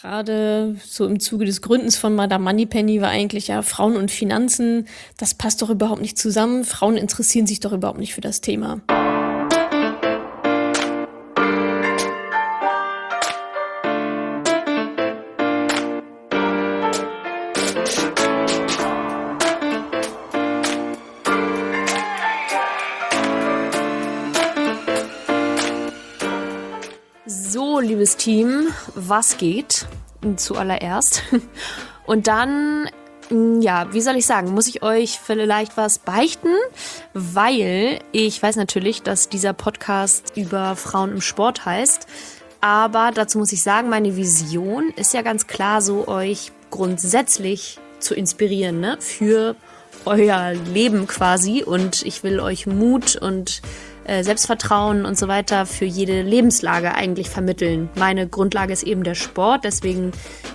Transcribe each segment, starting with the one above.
Gerade so im Zuge des Gründens von Madame Moneypenny war eigentlich ja Frauen und Finanzen, das passt doch überhaupt nicht zusammen. Frauen interessieren sich doch überhaupt nicht für das Thema. So, liebes Team, was geht? Zuallererst. Und dann, ja, wie soll ich sagen, muss ich euch vielleicht was beichten? Weil ich weiß natürlich, dass dieser Podcast über Frauen im Sport heißt. Aber dazu muss ich sagen, meine Vision ist ja ganz klar so, euch grundsätzlich zu inspirieren, ne? Für euer Leben quasi. Und ich will euch Mut und Selbstvertrauen und so weiter für jede Lebenslage eigentlich vermitteln. Meine Grundlage ist eben der Sport, deswegen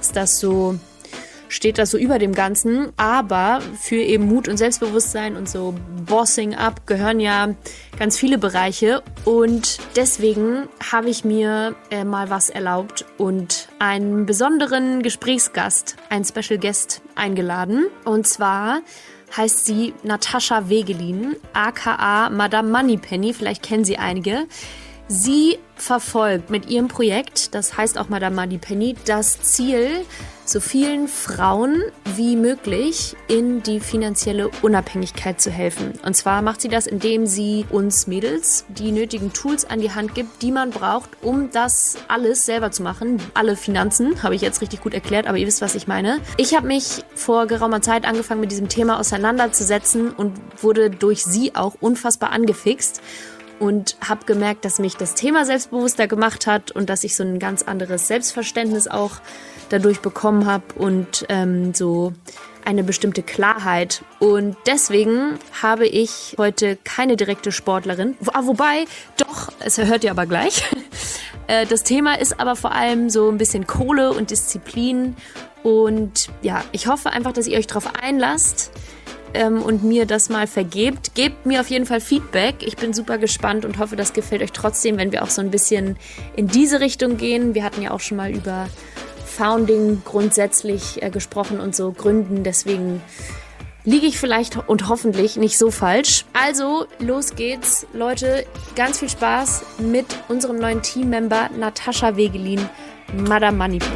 steht das so über dem Ganzen. Aber für eben Mut und Selbstbewusstsein und so Bossing Up gehören ja ganz viele Bereiche. Und deswegen habe ich mir mal was erlaubt und einen besonderen Gesprächsgast, einen Special Guest eingeladen. Und zwar heißt sie Natascha Wegelin, aka Madame Moneypenny, vielleicht kennen Sie einige. Sie verfolgt mit ihrem Projekt, das heißt auch Madame Moneypenny, das Ziel, so vielen Frauen wie möglich in die finanzielle Unabhängigkeit zu helfen. Und zwar macht sie das, indem sie uns Mädels die nötigen Tools an die Hand gibt, die man braucht, um das alles selber zu machen. Alle Finanzen, habe ich jetzt richtig gut erklärt, aber ihr wisst, was ich meine. Ich habe mich vor geraumer Zeit angefangen, mit diesem Thema auseinanderzusetzen und wurde durch sie auch unfassbar angefixt. Und habe gemerkt, dass mich das Thema selbstbewusster gemacht hat und dass ich so ein ganz anderes Selbstverständnis auch dadurch bekommen habe und so eine bestimmte Klarheit. Und deswegen habe ich heute keine direkte Sportlerin. Wobei, doch, es hört ihr aber gleich. Das Thema ist aber vor allem so ein bisschen Kohle und Disziplin. Und ja, ich hoffe einfach, dass ihr euch darauf einlasst und mir das mal vergebt. Gebt mir auf jeden Fall Feedback. Ich bin super gespannt und hoffe, das gefällt euch trotzdem, wenn wir auch so ein bisschen in diese Richtung gehen. Wir hatten ja auch schon mal über Founding grundsätzlich gesprochen und so Gründen. Deswegen liege ich vielleicht und hoffentlich nicht so falsch. Also, los geht's. Leute, ganz viel Spaß mit unserem neuen Teammember Natascha Wegelin, Madame Moneypenny.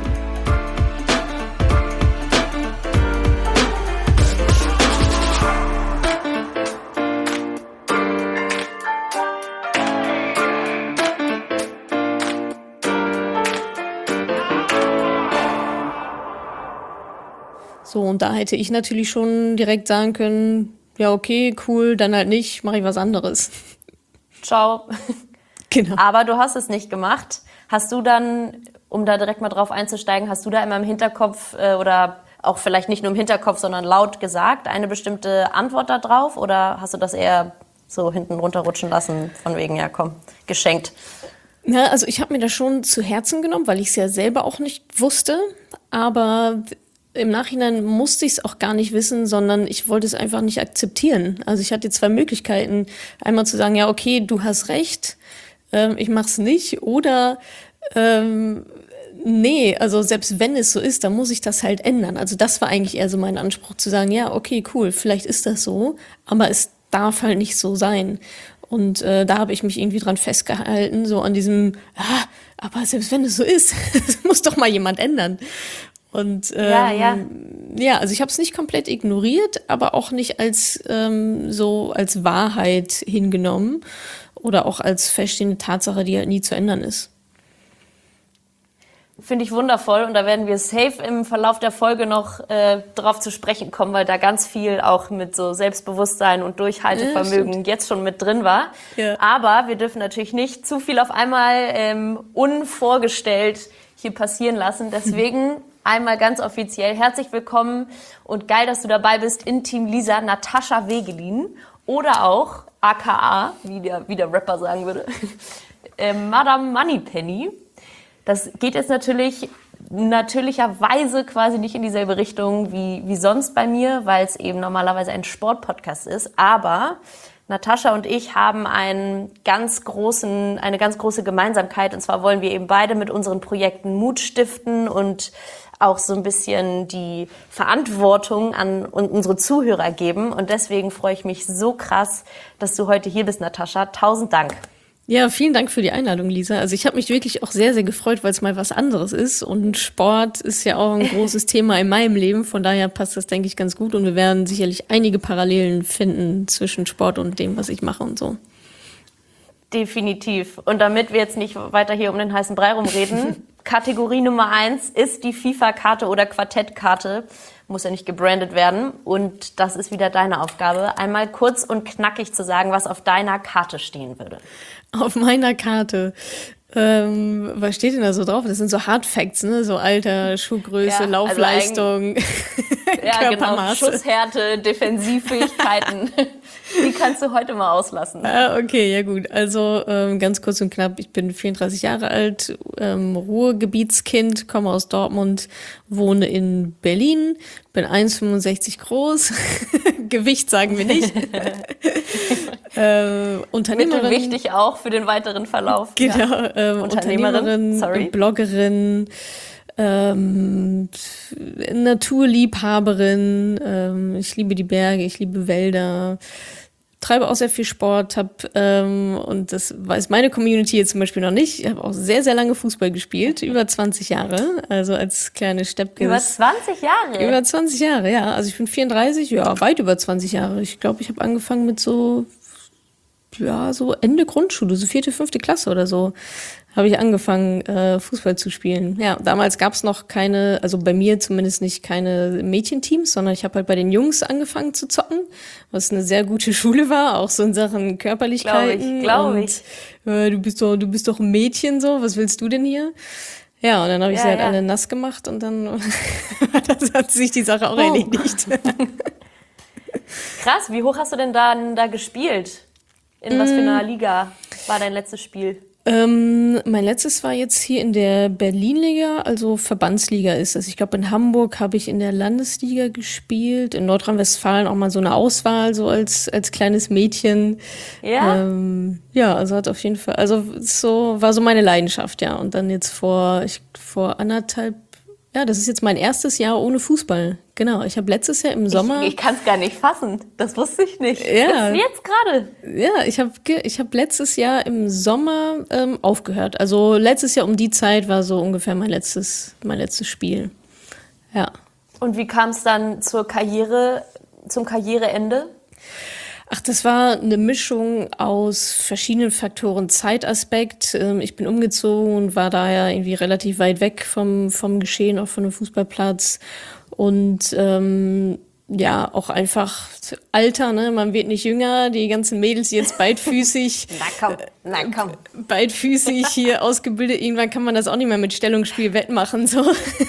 So, und da hätte ich natürlich schon direkt sagen können, ja okay, cool, dann halt nicht, mache ich was anderes. Ciao. Genau. Aber du hast es nicht gemacht. Hast du dann, um da direkt mal drauf einzusteigen, hast du da immer im Hinterkopf oder auch vielleicht nicht nur im Hinterkopf, sondern laut gesagt, eine bestimmte Antwort da drauf? Oder hast du das eher so hinten runterrutschen lassen, von wegen, ja komm, geschenkt? Ja, also ich habe mir das schon zu Herzen genommen, weil ich es ja selber auch nicht wusste, aber im Nachhinein musste ich es auch gar nicht wissen, sondern ich wollte es einfach nicht akzeptieren. Also ich hatte 2 Möglichkeiten. Einmal zu sagen, ja okay, du hast recht, ich mach's nicht. Oder nee, also selbst wenn es so ist, dann muss ich das halt ändern. Also das war eigentlich eher so mein Anspruch, zu sagen, ja okay, cool, vielleicht ist das so, aber es darf halt nicht so sein. Und da habe ich mich irgendwie dran festgehalten, so an diesem, aber selbst wenn es so ist, muss doch mal jemand ändern. Und ja, also ich habe es nicht komplett ignoriert, aber auch nicht als so als Wahrheit hingenommen oder auch als feststehende Tatsache, die halt nie zu ändern ist. Finde ich wundervoll und da werden wir safe im Verlauf der Folge noch drauf zu sprechen kommen, weil da ganz viel auch mit so Selbstbewusstsein und Durchhaltevermögen jetzt schon mit drin war. Ja. Aber wir dürfen natürlich nicht zu viel auf einmal unvorgestellt hier passieren lassen. Deswegen einmal ganz offiziell herzlich willkommen und geil, dass du dabei bist in Team Lisa, Natascha Wegelin oder auch aka, wie der Rapper sagen würde, Madame Moneypenny. Das geht jetzt natürlicherweise quasi nicht in dieselbe Richtung wie sonst bei mir, weil es eben normalerweise ein Sportpodcast ist. Aber Natascha und ich haben eine ganz große Gemeinsamkeit. Und zwar wollen wir eben beide mit unseren Projekten Mut stiften und auch so ein bisschen die Verantwortung an unsere Zuhörer geben. Und deswegen freue ich mich so krass, dass du heute hier bist, Natascha. 1000 Dank. Ja, vielen Dank für die Einladung, Lisa. Also ich habe mich wirklich auch sehr, sehr gefreut, weil es mal was anderes ist. Und Sport ist ja auch ein großes Thema in meinem Leben. Von daher passt das, denke ich, ganz gut. Und wir werden sicherlich einige Parallelen finden zwischen Sport und dem, was ich mache und so. Definitiv. Und damit wir jetzt nicht weiter hier um den heißen Brei rumreden, Kategorie Nummer 1 ist die FIFA-Karte oder Quartettkarte. Muss ja nicht gebrandet werden. Und das ist wieder deine Aufgabe, einmal kurz und knackig zu sagen, was auf deiner Karte stehen würde. Auf meiner Karte. Was steht denn da so drauf? Das sind so Hard Facts, ne? So Alter, Schuhgröße, ja, Laufleistung, ja, genau. Schusshärte, Defensivfähigkeiten. Die kannst du heute mal auslassen. Okay, ja gut. Also ganz kurz und knapp, ich bin 34 Jahre alt, Ruhrgebietskind, komme aus Dortmund, wohne in Berlin, bin 1,65 groß, Gewicht sagen wir nicht. Unternehmerin. Wichtig auch für den weiteren Verlauf. Genau, ja. Unternehmerin, Bloggerin, Naturliebhaberin, ich liebe die Berge, ich liebe Wälder, treibe auch sehr viel Sport, und das weiß meine Community jetzt zum Beispiel noch nicht. Ich habe auch sehr, sehr lange Fußball gespielt, über 20 Jahre, also als kleine Steppkind. Über 20 Jahre? Über 20 Jahre, ja. Also ich bin 34, ja, weit über 20 Jahre. Ich glaube, ich habe angefangen mit so Ende Grundschule, so 4., 5. Klasse oder so, habe ich angefangen, Fußball zu spielen. Ja, damals gab es noch keine, also bei mir zumindest nicht keine Mädchenteams, sondern ich habe halt bei den Jungs angefangen zu zocken, was eine sehr gute Schule war, auch so in Sachen Körperlichkeiten. Glaube ich. Du bist doch ein Mädchen so, was willst du denn hier? Ja, und dann habe ich sie halt alle nass gemacht und dann hat sich die Sache auch erledigt. Krass, wie hoch hast du denn da gespielt? In was für einer Liga war dein letztes Spiel? Mein letztes war jetzt hier in der Berlin-Liga, also Verbandsliga ist das. Ich glaube, in Hamburg habe ich in der Landesliga gespielt, in Nordrhein-Westfalen auch mal so eine Auswahl, so als kleines Mädchen. Ja? Ja, also hat auf jeden Fall, also war so meine Leidenschaft, ja. Und dann jetzt vor anderthalb, ja, das ist jetzt mein erstes Jahr ohne Fußball. Genau, ich habe letztes Jahr im Sommer... Ich kann es gar nicht fassen, das wusste ich nicht. Ja. Das jetzt gerade. Ja, ich hab letztes Jahr im Sommer aufgehört. Also letztes Jahr um die Zeit war so ungefähr mein letztes Spiel. Ja. Und wie kam es dann zum Karriereende? Ach, das war eine Mischung aus verschiedenen Faktoren. Zeitaspekt. Ich bin umgezogen und war daher irgendwie relativ weit weg vom Geschehen, auch von dem Fußballplatz. Und ja, auch einfach Alter, ne? Man wird nicht jünger. Die ganzen Mädels jetzt beidfüßig. Na komm. Beidfüßig hier ausgebildet. Irgendwann kann man das auch nicht mehr mit Stellungsspiel wettmachen, so.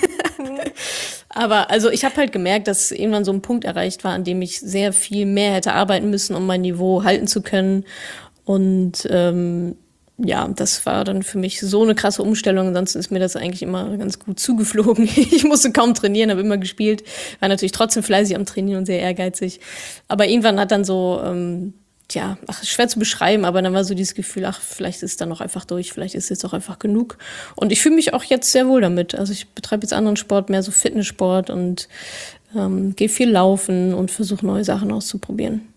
Aber also ich habe halt gemerkt, dass irgendwann so ein Punkt erreicht war, an dem ich sehr viel mehr hätte arbeiten müssen, um mein Niveau halten zu können. Und ja, das war dann für mich so eine krasse Umstellung. Ansonsten ist mir das eigentlich immer ganz gut zugeflogen. Ich musste kaum trainieren, habe immer gespielt. War natürlich trotzdem fleißig am Trainieren und sehr ehrgeizig. Aber irgendwann hat dann so, schwer zu beschreiben, aber dann war so dieses Gefühl, vielleicht ist es dann noch einfach durch, vielleicht ist es jetzt auch einfach genug. Und ich fühle mich auch jetzt sehr wohl damit. Also ich betreibe jetzt anderen Sport, mehr so Fitnesssport und gehe viel laufen und versuche neue Sachen auszuprobieren.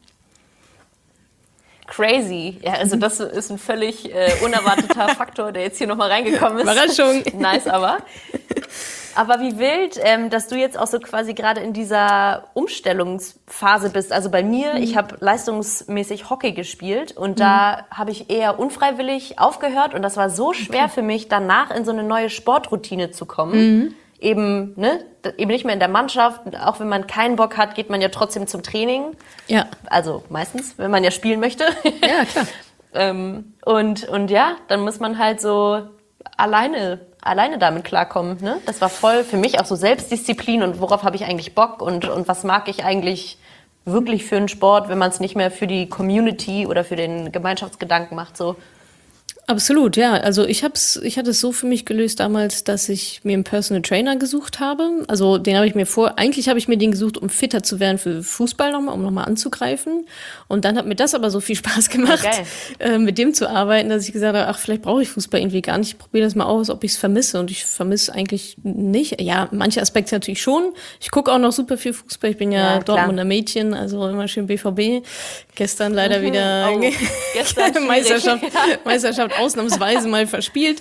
Crazy. Ja, also das ist ein völlig unerwarteter Faktor, der jetzt hier nochmal reingekommen ist. Überraschung. Nice, aber. Aber wie wild, dass du jetzt auch so quasi gerade in dieser Umstellungsphase bist. Also bei mir, ich habe leistungsmäßig Hockey gespielt und da habe ich eher unfreiwillig aufgehört und das war so schwer für mich, danach in so eine neue Sportroutine zu kommen. Eben nicht mehr in der Mannschaft. Auch wenn man keinen Bock hat, geht man ja trotzdem zum Training. Ja. Also meistens, wenn man ja spielen möchte. Ja, klar. Und ja, dann muss man halt so alleine damit klarkommen. Ne? Das war voll für mich auch so Selbstdisziplin und worauf habe ich eigentlich Bock und was mag ich eigentlich wirklich für einen Sport, wenn man es nicht mehr für die Community oder für den Gemeinschaftsgedanken macht. So. Absolut, ja. Also ich hatte es so für mich gelöst damals, dass ich mir einen Personal Trainer gesucht habe. Also den habe ich mir eigentlich habe ich mir den gesucht, um fitter zu werden für Fußball nochmal, um nochmal anzugreifen. Und dann hat mir das aber so viel Spaß gemacht, mit dem zu arbeiten, dass ich gesagt habe, ach, vielleicht brauche ich Fußball irgendwie gar nicht. Ich probiere das mal aus, ob ich es vermisse. Und ich vermisse eigentlich nicht. Ja, manche Aspekte natürlich schon. Ich gucke auch noch super viel Fußball. Ich bin ja Dortmunder Mädchen, also immer schön BVB. Gestern leider wieder Meisterschaft ausnahmsweise mal verspielt.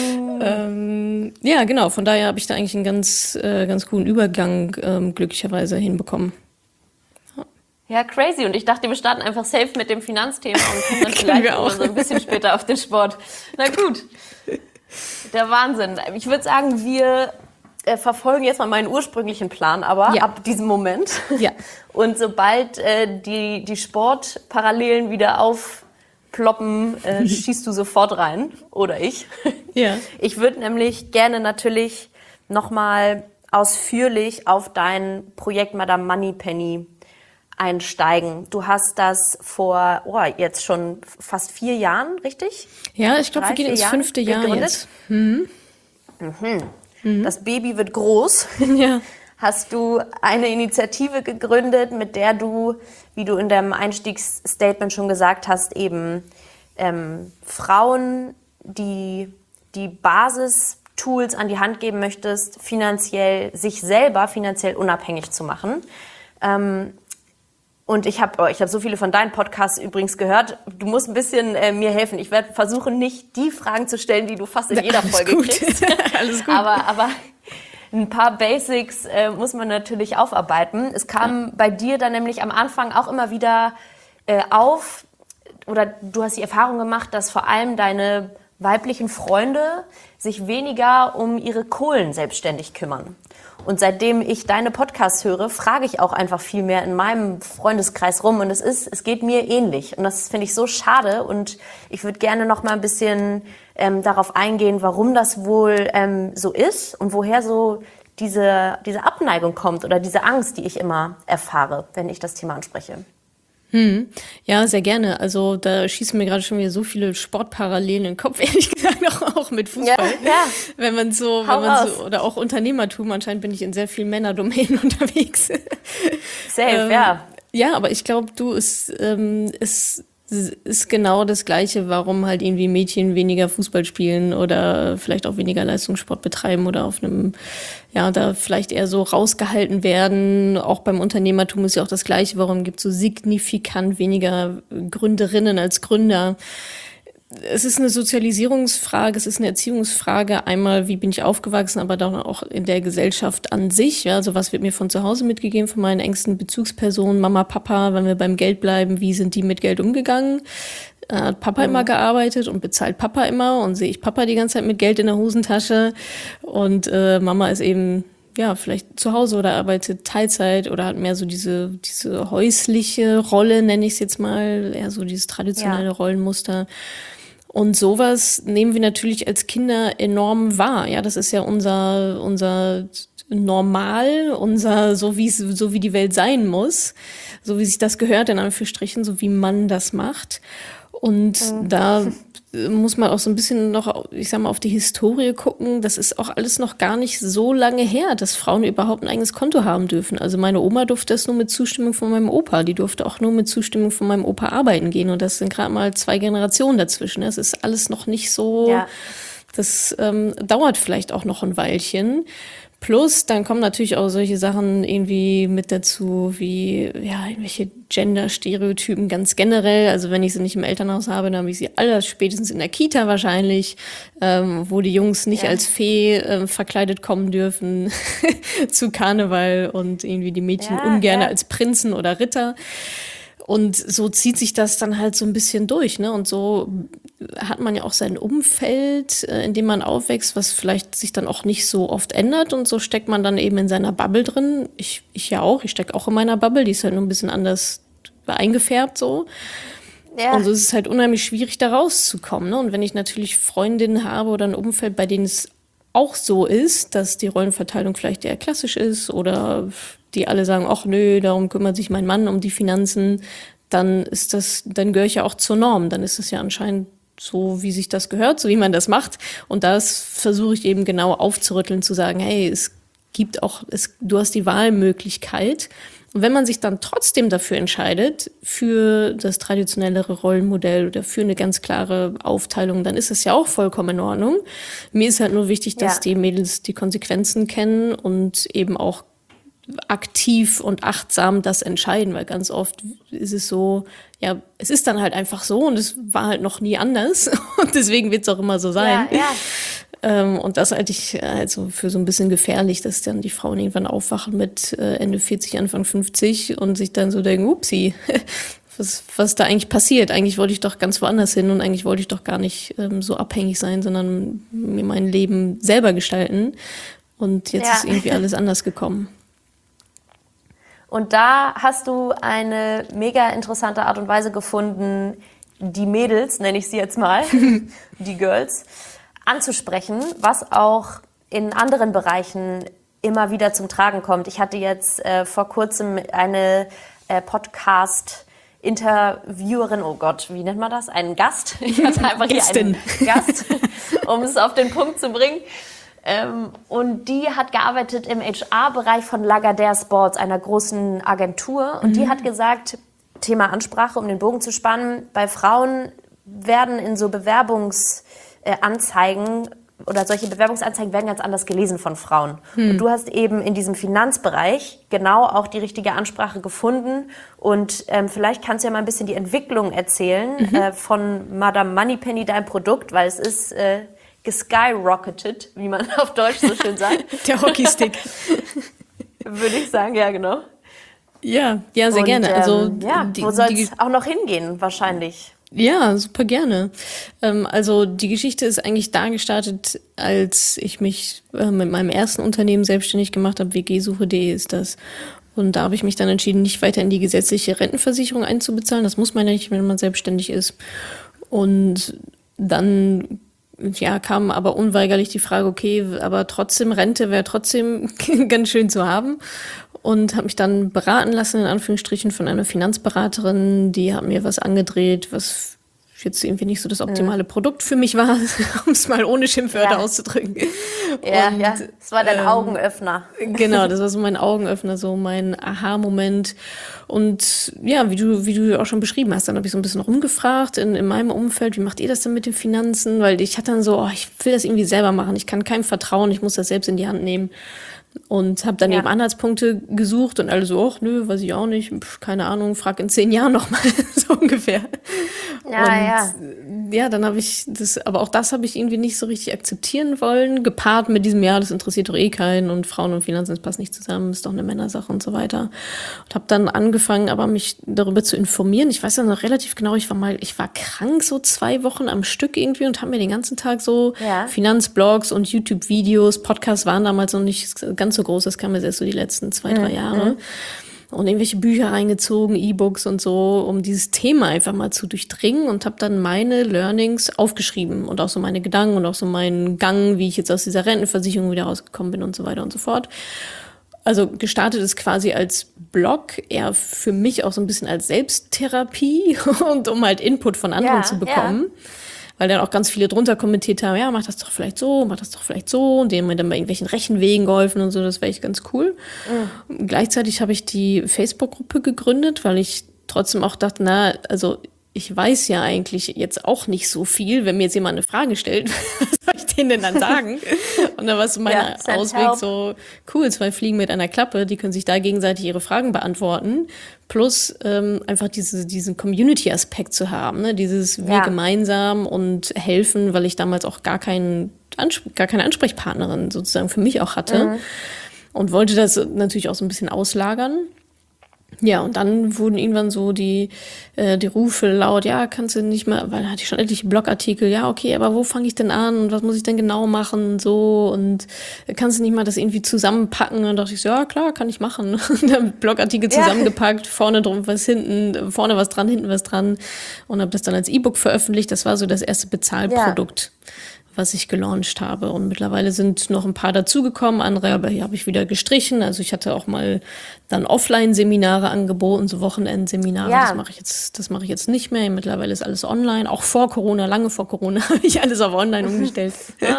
Ja, genau. Von daher habe ich da eigentlich einen ganz guten Übergang glücklicherweise hinbekommen. Ja, crazy. Und ich dachte, wir starten einfach safe mit dem Finanzthema und kommen dann vielleicht auch so ein bisschen später auf den Sport. Na gut. Der Wahnsinn. Ich würde sagen, wir verfolgen jetzt mal meinen ursprünglichen Plan, aber ab diesem Moment. Ja. Und sobald die Sportparallelen wieder aufploppen, schießt du sofort rein. Oder ich. Ja. Ich würde nämlich gerne natürlich nochmal ausführlich auf dein Projekt Madame Moneypenny einsteigen. Du hast das vor jetzt schon fast 4 Jahren, richtig? Ja, ich glaube, wir gehen ins 5. Jahr jetzt. Das Baby wird groß. Ja. Hast du eine Initiative gegründet, mit der du, wie du in deinem Einstiegsstatement schon gesagt hast, eben Frauen die Basistools an die Hand geben möchtest, sich selber finanziell unabhängig zu machen. Und ich habe so viele von deinen Podcasts übrigens gehört. Du musst ein bisschen mir helfen. Ich werde versuchen, nicht die Fragen zu stellen, die du fast in jeder Folge kriegst. Alles gut. Aber ein paar Basics muss man natürlich aufarbeiten. Es kam bei dir dann nämlich am Anfang auch immer wieder auf, oder du hast die Erfahrung gemacht, dass vor allem deine weiblichen Freunde sich weniger um ihre Kohlen selbstständig kümmern. Und seitdem ich deine Podcasts höre, frage ich auch einfach viel mehr in meinem Freundeskreis rum. Und es geht mir ähnlich. Und das finde ich so schade. Und ich würde gerne noch mal ein bisschen darauf eingehen, warum das wohl so ist und woher so diese Abneigung kommt oder diese Angst, die ich immer erfahre, wenn ich das Thema anspreche. Ja, sehr gerne. Also da schießen mir gerade schon wieder so viele Sportparallelen in den Kopf, ehrlich gesagt, auch mit Fußball. Ja. Wenn man so, oder auch Unternehmertum, anscheinend bin ich in sehr vielen Männerdomänen unterwegs. Safe, ja. Ja, aber ich glaube, es ist genau das Gleiche, warum halt irgendwie Mädchen weniger Fußball spielen oder vielleicht auch weniger Leistungssport betreiben oder auf einem, da vielleicht eher so rausgehalten werden. Auch beim Unternehmertum ist ja auch das Gleiche, warum gibt es so signifikant weniger Gründerinnen als Gründer. Es ist eine Sozialisierungsfrage, es ist eine Erziehungsfrage. Einmal, wie bin ich aufgewachsen, aber dann auch in der Gesellschaft an sich. Ja, also was wird mir von zu Hause mitgegeben, von meinen engsten Bezugspersonen, Mama, Papa, wenn wir beim Geld bleiben, wie sind die mit Geld umgegangen? Hat Papa immer gearbeitet und bezahlt Papa immer und sehe ich Papa die ganze Zeit mit Geld in der Hosentasche und Mama ist eben vielleicht zu Hause oder arbeitet Teilzeit oder hat mehr so diese häusliche Rolle, nenne ich es jetzt mal, eher so dieses traditionelle Rollenmuster. Und sowas nehmen wir natürlich als Kinder enorm wahr. Ja, das ist ja unser Normal, so wie die Welt sein muss, so wie sich das gehört, in Anführungsstrichen, so wie man das macht. Und da muss man auch so ein bisschen noch, ich sag mal, auf die Historie gucken. Das ist auch alles noch gar nicht so lange her, dass Frauen überhaupt ein eigenes Konto haben dürfen. Also meine Oma durfte das nur mit Zustimmung von meinem Opa. Die durfte auch nur mit Zustimmung von meinem Opa arbeiten gehen. Und das sind gerade mal 2 Generationen dazwischen. Das ist alles noch nicht so, das dauert vielleicht auch noch ein Weilchen. Plus, dann kommen natürlich auch solche Sachen irgendwie mit dazu, wie irgendwelche Gender-Stereotypen ganz generell. Also wenn ich sie nicht im Elternhaus habe, dann habe ich sie alle spätestens in der Kita wahrscheinlich, wo die Jungs nicht als Fee verkleidet kommen dürfen zu Karneval und irgendwie die Mädchen ungern als Prinzen oder Ritter. Und so zieht sich das dann halt so ein bisschen durch, ne? Und so hat man ja auch sein Umfeld, in dem man aufwächst, was vielleicht sich dann auch nicht so oft ändert. Und so steckt man dann eben in seiner Bubble drin. Ich ja auch, ich stecke auch in meiner Bubble, die ist halt nur ein bisschen anders eingefärbt so. Ja. Und so ist es halt unheimlich schwierig, da rauszukommen, ne? Und wenn ich natürlich Freundinnen habe oder ein Umfeld, bei denen es auch so ist, dass die Rollenverteilung vielleicht eher klassisch ist oder die alle sagen, ach nö, darum kümmert sich mein Mann um die Finanzen, dann gehöre ich ja auch zur Norm. Dann ist es ja anscheinend so wie sich das gehört, so wie man das macht. Und das versuche ich eben genau aufzurütteln, zu sagen, hey, es gibt auch, du hast die Wahlmöglichkeit. Und wenn man sich dann trotzdem dafür entscheidet, für das traditionellere Rollenmodell oder für eine ganz klare Aufteilung, dann ist es ja auch vollkommen in Ordnung. Mir ist halt nur wichtig, dass die Mädels die Konsequenzen kennen und eben auch aktiv und achtsam das entscheiden, weil ganz oft ist es so, ja, es ist dann halt einfach so und es war halt noch nie anders und deswegen wird es auch immer so sein. Und das halte ich also für so ein bisschen gefährlich, dass dann die Frauen irgendwann aufwachen mit Ende 40, Anfang 50 und sich dann so denken, upsi, was da eigentlich passiert. Eigentlich wollte ich doch ganz woanders hin und eigentlich wollte ich doch gar nicht so abhängig sein, sondern mir mein Leben selber gestalten. Und jetzt ist irgendwie alles anders gekommen. Und da hast du eine mega interessante Art und Weise gefunden, die Mädels, nenne ich sie jetzt mal, die Girls, anzusprechen, was auch in anderen Bereichen immer wieder zum Tragen kommt. Ich hatte jetzt vor kurzem eine Podcast-Interviewerin, oh Gott, wie nennt man das? Einen Gast? Ich hatte einfach hier einen Gast, um es auf den Punkt zu bringen. Und die hat gearbeitet im HR-Bereich von Lagardère Sports, einer großen Agentur. Und die hat gesagt, Thema Ansprache, um den Bogen zu spannen, bei Frauen werden in so Bewerbungsanzeigen oder solche Bewerbungsanzeigen werden ganz anders gelesen von Frauen. Und du hast eben in diesem Finanzbereich genau auch die richtige Ansprache gefunden. Und vielleicht kannst du ja mal ein bisschen die Entwicklung erzählen von Madame Moneypenny, dein Produkt, weil es ist geskyrocketed, wie man auf Deutsch so schön sagt. Der Hockeystick. Würde ich sagen, ja, genau. Ja, sehr gerne. Also, wo soll es auch noch hingehen, wahrscheinlich? Ja, super gerne. Also die Geschichte ist eigentlich da gestartet, als ich mich mit meinem ersten Unternehmen selbstständig gemacht habe. WG-Suche.de ist das. Und da habe ich mich dann entschieden, nicht weiter in die gesetzliche Rentenversicherung einzubezahlen. Das muss man ja nicht, wenn man selbstständig ist. Und dann kam aber unweigerlich die Frage, okay, aber trotzdem, Rente wäre trotzdem ganz schön zu haben. Und habe mich dann beraten lassen, in Anführungsstrichen, von einer Finanzberaterin. Die hat mir was angedreht, was jetzt irgendwie nicht so das optimale Produkt für mich war, um es mal ohne Schimpfwörter auszudrücken. Das war dein Augenöffner. Genau, das war so mein Augenöffner, so mein Aha-Moment. Und ja, wie du auch schon beschrieben hast, dann habe ich so ein bisschen rumgefragt in meinem Umfeld, wie macht ihr das denn mit den Finanzen? Weil ich hatte dann so, ich will das irgendwie selber machen, ich kann keinem vertrauen, ich muss das selbst in die Hand nehmen. Und habe dann eben Anhaltspunkte gesucht und alle so, ach nö, weiß ich auch nicht, keine Ahnung, frag in 10 Jahren nochmal, so ungefähr. Dann habe ich aber auch das habe ich irgendwie nicht so richtig akzeptieren wollen, gepaart mit diesem, das interessiert doch eh keinen und Frauen und Finanzen, das passt nicht zusammen, ist doch eine Männersache und so weiter. Und habe dann angefangen, aber mich darüber zu informieren. Ich weiß ja noch relativ genau, ich war krank so 2 Wochen am Stück irgendwie und habe mir den ganzen Tag so Finanzblogs und YouTube-Videos, Podcasts waren damals noch nicht ganz so groß, das kam jetzt erst so die letzten 2-3 Jahre. Und irgendwelche Bücher reingezogen, E-Books und so, um dieses Thema einfach mal zu durchdringen und habe dann meine Learnings aufgeschrieben und auch so meine Gedanken und auch so meinen Gang, wie ich jetzt aus dieser Rentenversicherung wieder rausgekommen bin und so weiter und so fort. Also gestartet ist quasi als Blog, eher für mich auch so ein bisschen als Selbsttherapie und um halt Input von anderen zu bekommen. Weil dann auch ganz viele drunter kommentiert haben, mach das doch vielleicht so, mach das doch vielleicht so. Und denen haben mir dann bei irgendwelchen Rechenwegen geholfen und so, das war echt ganz cool. Gleichzeitig habe ich die Facebook-Gruppe gegründet, weil ich trotzdem auch dachte, also ich weiß ja eigentlich jetzt auch nicht so viel, wenn mir jetzt jemand eine Frage stellt, was soll ich denen denn dann sagen? Und dann war so mein Ausweg so, cool, 2 Fliegen mit einer Klappe, die können sich da gegenseitig ihre Fragen beantworten, plus einfach diesen Community-Aspekt zu haben, ne? Dieses wir gemeinsam und helfen, weil ich damals auch gar keine Ansprechpartnerin sozusagen für mich auch hatte und wollte das natürlich auch so ein bisschen auslagern. Ja, und dann wurden irgendwann so die Rufe laut, kannst du nicht mal, weil da hatte ich schon etliche Blogartikel, okay, aber wo fange ich denn an und was muss ich denn genau machen und so und kannst du nicht mal das irgendwie zusammenpacken? Und dann dachte ich so, ja klar, kann ich machen. Und dann Blogartikel zusammengepackt, vorne drum was hinten, vorne was dran, hinten was dran und habe das dann als E-Book veröffentlicht. Das war so das erste Bezahlprodukt. was ich gelauncht habe. Und mittlerweile sind noch ein paar dazugekommen, andere aber hier habe ich wieder gestrichen. Also ich hatte auch mal dann Offline-Seminare angeboten, so Wochenendseminare. Ja. Das mache ich jetzt nicht mehr. Mittlerweile ist alles online. Auch vor Corona, lange vor Corona, habe ich alles auf online umgestellt.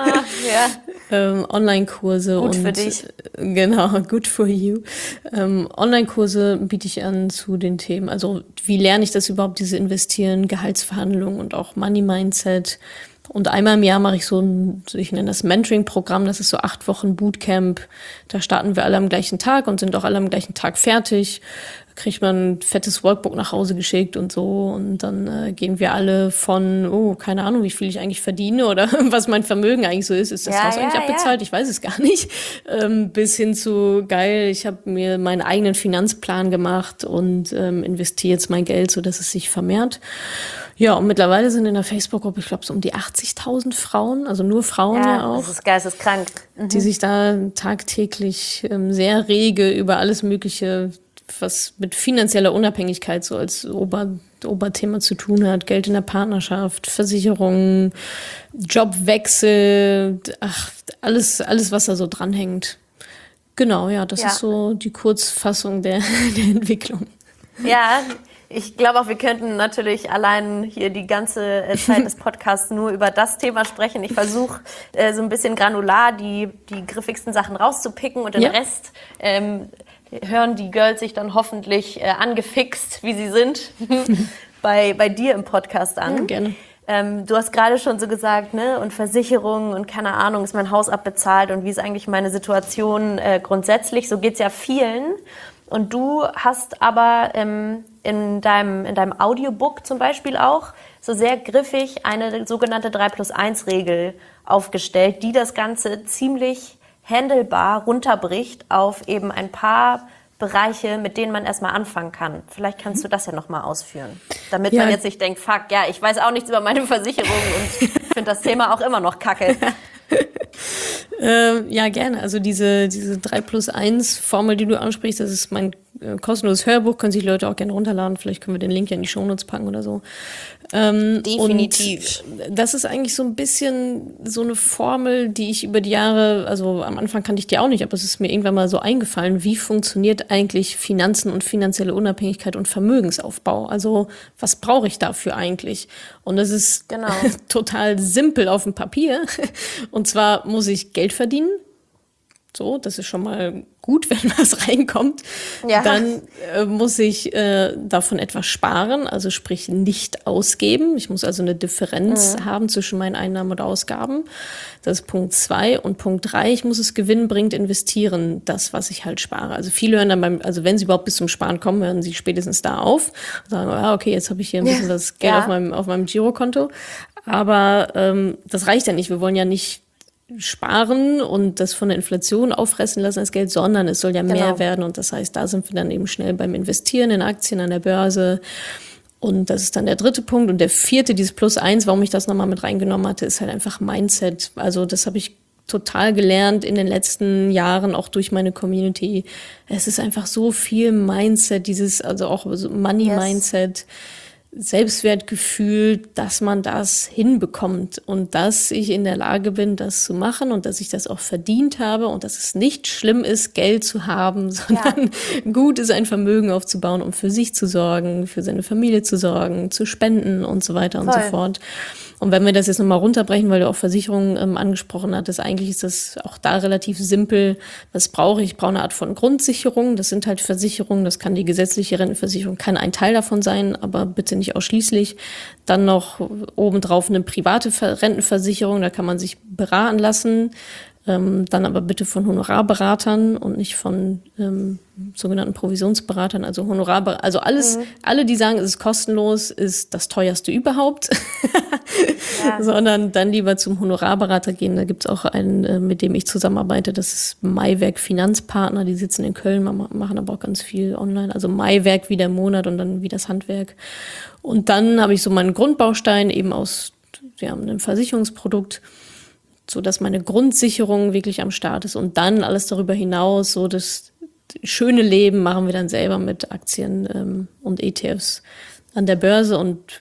Online-Kurse. Gut für dich. Genau, good for you. Online-Kurse biete ich an zu den Themen. Also wie lerne ich das überhaupt, diese Investieren, Gehaltsverhandlungen und auch Money-Mindset. Und einmal im Jahr mache ich ich nenne das Mentoring-Programm, das ist so 8 Wochen Bootcamp. Da starten wir alle am gleichen Tag und sind auch alle am gleichen Tag fertig. Da kriegt man ein fettes Workbook nach Hause geschickt und so. Und dann gehen wir alle von, keine Ahnung, wie viel ich eigentlich verdiene oder was mein Vermögen eigentlich so ist. Ist das Haus eigentlich abbezahlt? Ich weiß es gar nicht. Bis hin zu, geil, ich habe mir meinen eigenen Finanzplan gemacht und investiere jetzt mein Geld, sodass es sich vermehrt. Ja, und mittlerweile sind in der Facebook-Gruppe, ich glaube, so um die 80.000 Frauen, also nur Frauen ja auch. Das ist geisteskrank. Die sich da tagtäglich sehr rege über alles Mögliche, was mit finanzieller Unabhängigkeit so als Oberthema zu tun hat. Geld in der Partnerschaft, Versicherungen, Jobwechsel, alles, was da so dranhängt. Genau, ja, das ist so die Kurzfassung der Entwicklung. Ja, ich glaube auch, wir könnten natürlich allein hier die ganze Zeit des Podcasts nur über das Thema sprechen. Ich versuche so ein bisschen granular die griffigsten Sachen rauszupicken und den Rest hören die Girls sich dann hoffentlich angefixt, wie sie sind, bei dir im Podcast an. Ja, gerne. Du hast gerade schon so gesagt, ne, und Versicherungen und keine Ahnung, ist mein Haus abbezahlt und wie ist eigentlich meine Situation grundsätzlich? So geht's ja vielen. Und du hast aber in deinem Audiobook zum Beispiel auch so sehr griffig eine sogenannte 3+1-Regel aufgestellt, die das Ganze ziemlich handelbar runterbricht auf eben ein paar Bereiche, mit denen man erstmal anfangen kann. Vielleicht kannst du das ja nochmal ausführen, damit man jetzt nicht denkt, fuck, ja, ich weiß auch nichts über meine Versicherung und finde das Thema auch immer noch kacke. Ja, gerne. Also diese 3+1-Formel, die du ansprichst, das ist mein kostenloses Hörbuch, können sich Leute auch gerne runterladen. Vielleicht können wir den Link ja in die Shownotes packen oder so. Definitiv. Und das ist eigentlich so ein bisschen so eine Formel, die ich über die Jahre, also am Anfang kannte ich die auch nicht, aber es ist mir irgendwann mal so eingefallen, wie funktioniert eigentlich Finanzen und finanzielle Unabhängigkeit und Vermögensaufbau? Also was brauche ich dafür eigentlich? Und das ist total simpel auf dem Papier. Und zwar muss ich Geld verdienen. So, das ist schon mal gut, wenn was reinkommt. Ja. Dann muss ich davon etwas sparen, also sprich nicht ausgeben. Ich muss also eine Differenz haben zwischen meinen Einnahmen und Ausgaben. Das ist Punkt 2. Und Punkt 3, ich muss es gewinnbringend investieren, das, was ich halt spare. Also viele hören dann also wenn sie überhaupt bis zum Sparen kommen, hören sie spätestens da auf und sagen, okay, jetzt habe ich hier ein bisschen das Geld auf meinem Girokonto. Aber das reicht ja nicht. Wir wollen ja nicht sparen und das von der Inflation auffressen lassen als Geld, sondern es soll ja mehr werden. Und das heißt, da sind wir dann eben schnell beim Investieren in Aktien an der Börse. Und das ist dann der 3. Punkt. Und der 4., dieses +1, warum ich das nochmal mit reingenommen hatte, ist halt einfach Mindset. Also das habe ich total gelernt in den letzten Jahren, auch durch meine Community. Es ist einfach so viel Mindset, also auch Money-Mindset. Selbstwertgefühl, dass man das hinbekommt und dass ich in der Lage bin, das zu machen und dass ich das auch verdient habe und dass es nicht schlimm ist, Geld zu haben, sondern gut ist, ein Vermögen aufzubauen, um für sich zu sorgen, für seine Familie zu sorgen, zu spenden und so weiter und so fort. Und wenn wir das jetzt nochmal runterbrechen, weil du auch Versicherungen angesprochen hattest, eigentlich ist das auch da relativ simpel. Was brauche ich? Ich brauche eine Art von Grundsicherung. Das sind halt Versicherungen. Das kann die gesetzliche Rentenversicherung, kann ein Teil davon sein, aber bitte nicht ausschließlich. Dann noch obendrauf eine private Rentenversicherung. Da kann man sich beraten lassen. Dann aber bitte von Honorarberatern und nicht von sogenannten Provisionsberatern, also Honorarberater. Also alle, die sagen, es ist kostenlos, ist das teuerste überhaupt. Sondern dann lieber zum Honorarberater gehen. Da gibt's auch einen, mit dem ich zusammenarbeite. Das ist Maiwerk Finanzpartner. Die sitzen in Köln, machen aber auch ganz viel online. Also Maiwerk wie der Monat und dann wie das Handwerk. Und dann habe ich so meinen Grundbaustein eben aus einem Versicherungsprodukt, so dass meine Grundsicherung wirklich am Start ist und dann alles darüber hinaus, so das schöne Leben machen wir dann selber mit Aktien und ETFs an der Börse und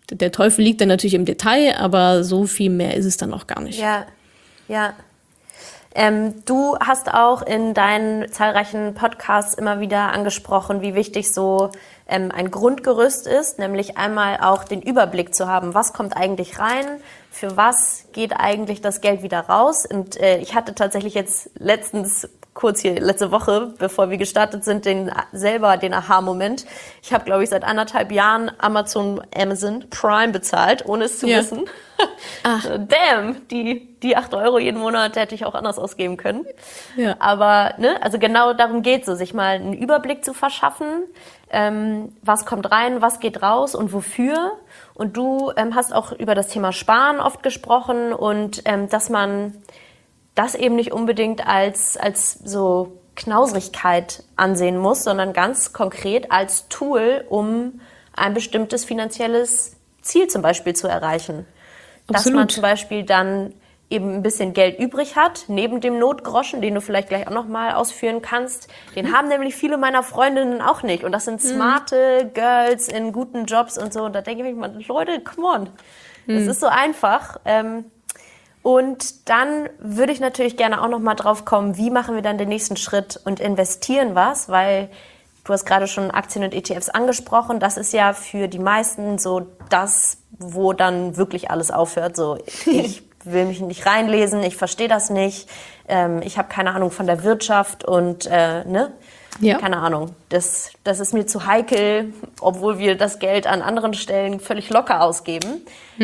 der Teufel liegt dann natürlich im Detail, aber so viel mehr ist es dann auch gar nicht. Ja, ja. Du hast auch in deinen zahlreichen Podcasts immer wieder angesprochen, wie wichtig so ein Grundgerüst ist, nämlich einmal auch den Überblick zu haben, was kommt eigentlich rein, für was geht eigentlich das Geld wieder raus. Und ich hatte tatsächlich jetzt kurz hier letzte Woche, bevor wir gestartet sind, den Aha-Moment. Ich habe, glaube ich, seit 1,5 Jahren Amazon Prime bezahlt, ohne es zu wissen. Ach. Damn, die 8 € jeden Monat hätte ich auch anders ausgeben können. Ja. Aber also genau darum geht es, sich mal einen Überblick zu verschaffen. Was kommt rein, was geht raus und wofür. Und du hast auch über das Thema Sparen oft gesprochen und dass man das eben nicht unbedingt als so Knauserigkeit ansehen muss, sondern ganz konkret als Tool, um ein bestimmtes finanzielles Ziel zum Beispiel zu erreichen. Absolut. Dass man zum Beispiel dann eben ein bisschen Geld übrig hat, neben dem Notgroschen, den du vielleicht gleich auch nochmal ausführen kannst. Den haben nämlich viele meiner Freundinnen auch nicht. Und das sind smarte Girls in guten Jobs und so. Und da denke ich mir, Leute, come on. Es ist so einfach. Und dann würde ich natürlich gerne auch nochmal drauf kommen, wie machen wir dann den nächsten Schritt und investieren was, weil du hast gerade schon Aktien und ETFs angesprochen. Das ist ja für die meisten so das, wo dann wirklich alles aufhört. So, ich will mich nicht reinlesen, ich verstehe das nicht, ich habe keine Ahnung von der Wirtschaft und keine Ahnung. Das ist mir zu heikel, obwohl wir das Geld an anderen Stellen völlig locker ausgeben.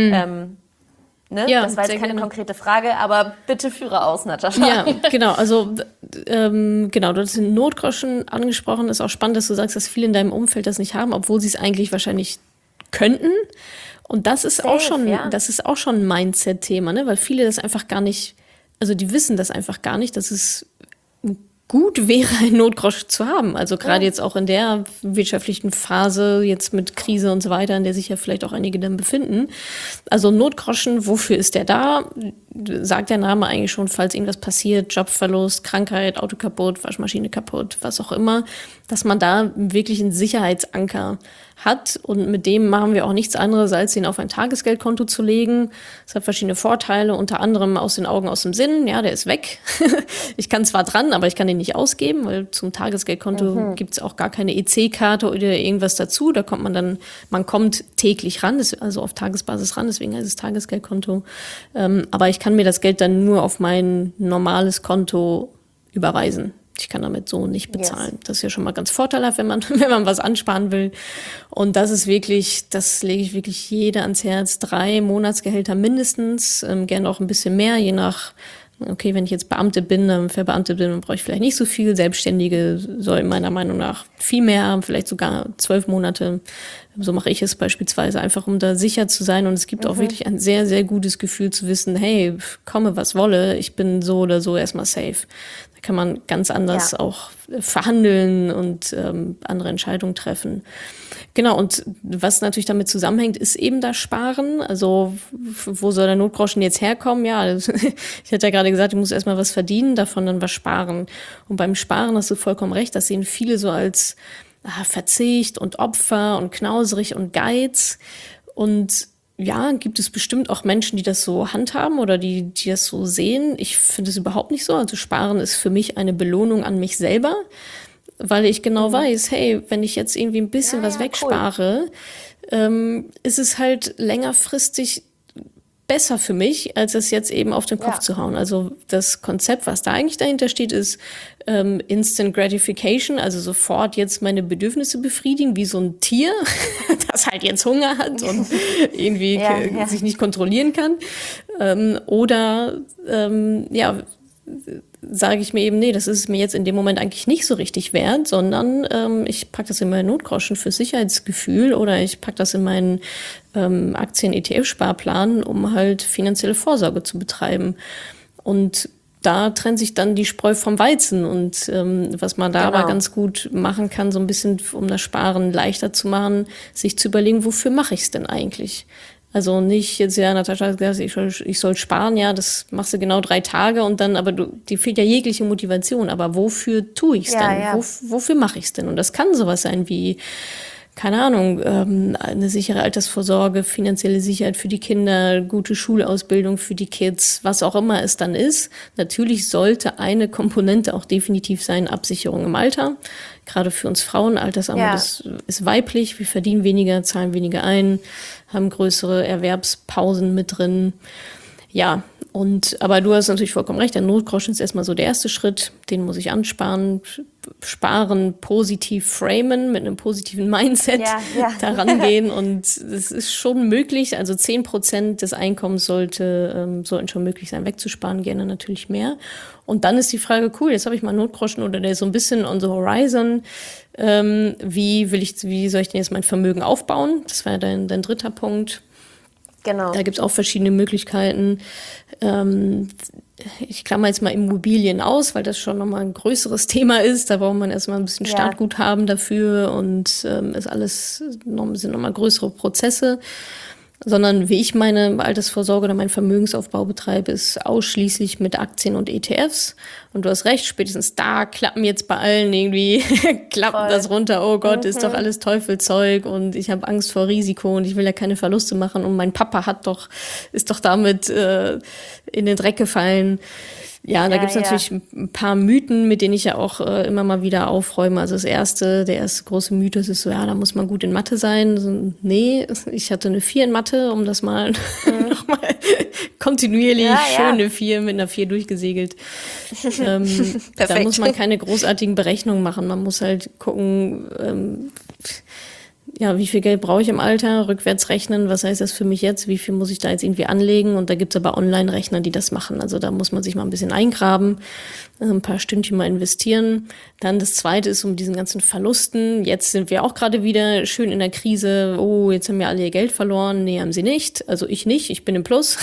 Das war jetzt keine konkrete Frage, aber bitte führe aus, Natascha. Ja, genau. Also du hast den Notgroschen angesprochen. Ist auch spannend, dass du sagst, dass viele in deinem Umfeld das nicht haben, obwohl sie es eigentlich wahrscheinlich könnten. Und das ist auch schon ein Mindset-Thema, ne? Weil viele das einfach gar nicht, also die wissen das einfach gar nicht, dass es gut wäre, einen Notgroschen zu haben. Also gerade jetzt auch in der wirtschaftlichen Phase, jetzt mit Krise und so weiter, in der sich ja vielleicht auch einige dann befinden. Also Notgroschen, wofür ist der da? Sagt der Name eigentlich schon, falls irgendwas passiert, Jobverlust, Krankheit, Auto kaputt, Waschmaschine kaputt, was auch immer, dass man da wirklich einen Sicherheitsanker hat. Und mit dem machen wir auch nichts anderes, als ihn auf ein Tagesgeldkonto zu legen. Das hat verschiedene Vorteile, unter anderem aus den Augen, aus dem Sinn. Ja, der ist weg. Ich kann zwar dran, aber ich kann den nicht ausgeben, weil zum Tagesgeldkonto gibt's auch gar keine EC-Karte oder irgendwas dazu. Da kommt man kommt täglich ran, also auf Tagesbasis ran, deswegen heißt es Tagesgeldkonto. Aber ich kann mir das Geld dann nur auf mein normales Konto überweisen. Ich kann damit so nicht bezahlen. Yes. Das ist ja schon mal ganz vorteilhaft, wenn man was ansparen will. Und das ist wirklich, das lege ich wirklich jeder ans Herz. 3 Monatsgehälter mindestens, gerne auch ein bisschen mehr, je nach, okay, wenn ich jetzt verbeamtet bin, dann brauche ich vielleicht nicht so viel. Selbstständige sollten meiner Meinung nach viel mehr haben, vielleicht sogar 12 Monate. So mache ich es beispielsweise, einfach um da sicher zu sein. Und es gibt auch wirklich ein sehr, sehr gutes Gefühl zu wissen, hey, komme was wolle, ich bin so oder so erstmal safe. Da kann man ganz anders auch verhandeln und andere Entscheidungen treffen. Genau, und was natürlich damit zusammenhängt, ist eben das Sparen. Also wo soll der Notgroschen jetzt herkommen? Ja, ich hatte ja gerade gesagt, ich muss erstmal was verdienen, davon dann was sparen. Und beim Sparen hast du vollkommen recht, das sehen viele so als Verzicht und Opfer und knauserig und Geiz. Und ja, gibt es bestimmt auch Menschen, die das so handhaben oder die das so sehen. Ich finde es überhaupt nicht so. Also Sparen ist für mich eine Belohnung an mich selber, weil ich genau weiß, hey, wenn ich jetzt irgendwie ein bisschen was wegspare, ist es halt längerfristig besser für mich, als es jetzt eben auf den Kopf zu hauen. Also das Konzept, was da eigentlich dahinter steht, ist Instant Gratification, also sofort jetzt meine Bedürfnisse befriedigen, wie so ein Tier, das halt jetzt Hunger hat und irgendwie sich nicht kontrollieren kann. Oder sage ich mir eben, nee, das ist mir jetzt in dem Moment eigentlich nicht so richtig wert, sondern ich packe das in meinen Notgroschen fürs Sicherheitsgefühl oder ich packe das in meinen Aktien-ETF-Sparplan, um halt finanzielle Vorsorge zu betreiben. Und da trennt sich dann die Spreu vom Weizen. Und was man da aber ganz gut machen kann, so ein bisschen, um das Sparen leichter zu machen, sich zu überlegen, wofür mache ich es denn eigentlich? Also nicht jetzt, Natascha hat gesagt, ich soll sparen, ja, das machst du genau 3 Tage und dann, aber dir fehlt ja jegliche Motivation. Aber wofür tue ich es denn? Wofür mache ich es denn? Und das kann sowas sein wie, keine Ahnung, eine sichere Altersvorsorge, finanzielle Sicherheit für die Kinder, gute Schulausbildung für die Kids, was auch immer es dann ist. Natürlich sollte eine Komponente auch definitiv sein, Absicherung im Alter. Gerade für uns Frauen, Altersarmut ist weiblich, wir verdienen weniger, zahlen weniger ein, haben größere Erwerbspausen mit drin. Ja, aber du hast natürlich vollkommen recht, der Notgroschen ist erstmal so der erste Schritt, den muss ich ansparen, positiv framen, mit einem positiven Mindset daran gehen und es ist schon möglich, also 10% des Einkommens sollten schon möglich sein, wegzusparen, gerne natürlich mehr. Und dann ist die Frage, cool, jetzt habe ich mal einen Notgroschen oder der ist so ein bisschen on the horizon, wie soll ich denn jetzt mein Vermögen aufbauen? Das war ja dein dritter Punkt. Genau. Da gibt's auch verschiedene Möglichkeiten. Ich klammer jetzt mal Immobilien aus, weil das schon nochmal ein größeres Thema ist. Da braucht man erstmal ein bisschen Startguthaben dafür und sind nochmal größere Prozesse. Sondern wie ich meine Altersvorsorge oder meinen Vermögensaufbau betreibe, ist ausschließlich mit Aktien und ETFs. Und du hast recht, spätestens da klappen jetzt bei allen irgendwie, klappen das runter, oh Gott, ist doch alles Teufelzeug und ich habe Angst vor Risiko und ich will ja keine Verluste machen und mein Papa ist doch damit in den Dreck gefallen. Ja, da gibt's natürlich ein paar Mythen, mit denen ich ja auch immer mal wieder aufräume. Also der erste große Mythos ist so, ja, da muss man gut in Mathe sein. So, nee, ich hatte eine 4 in Mathe, um das mal nochmal kontinuierlich schön eine 4 mit einer 4 durchgesegelt. Da muss man keine großartigen Berechnungen machen. Man muss halt gucken, wie viel Geld brauche ich im Alter, rückwärts rechnen, was heißt das für mich jetzt, wie viel muss ich da jetzt irgendwie anlegen und da gibt's aber Online-Rechner, die das machen, also da muss man sich mal ein bisschen eingraben, ein paar Stündchen mal investieren. Dann das Zweite ist um diesen ganzen Verlusten, jetzt sind wir auch gerade wieder schön in der Krise, oh, jetzt haben wir alle ihr Geld verloren, nee, haben sie nicht, also ich nicht, ich bin im Plus,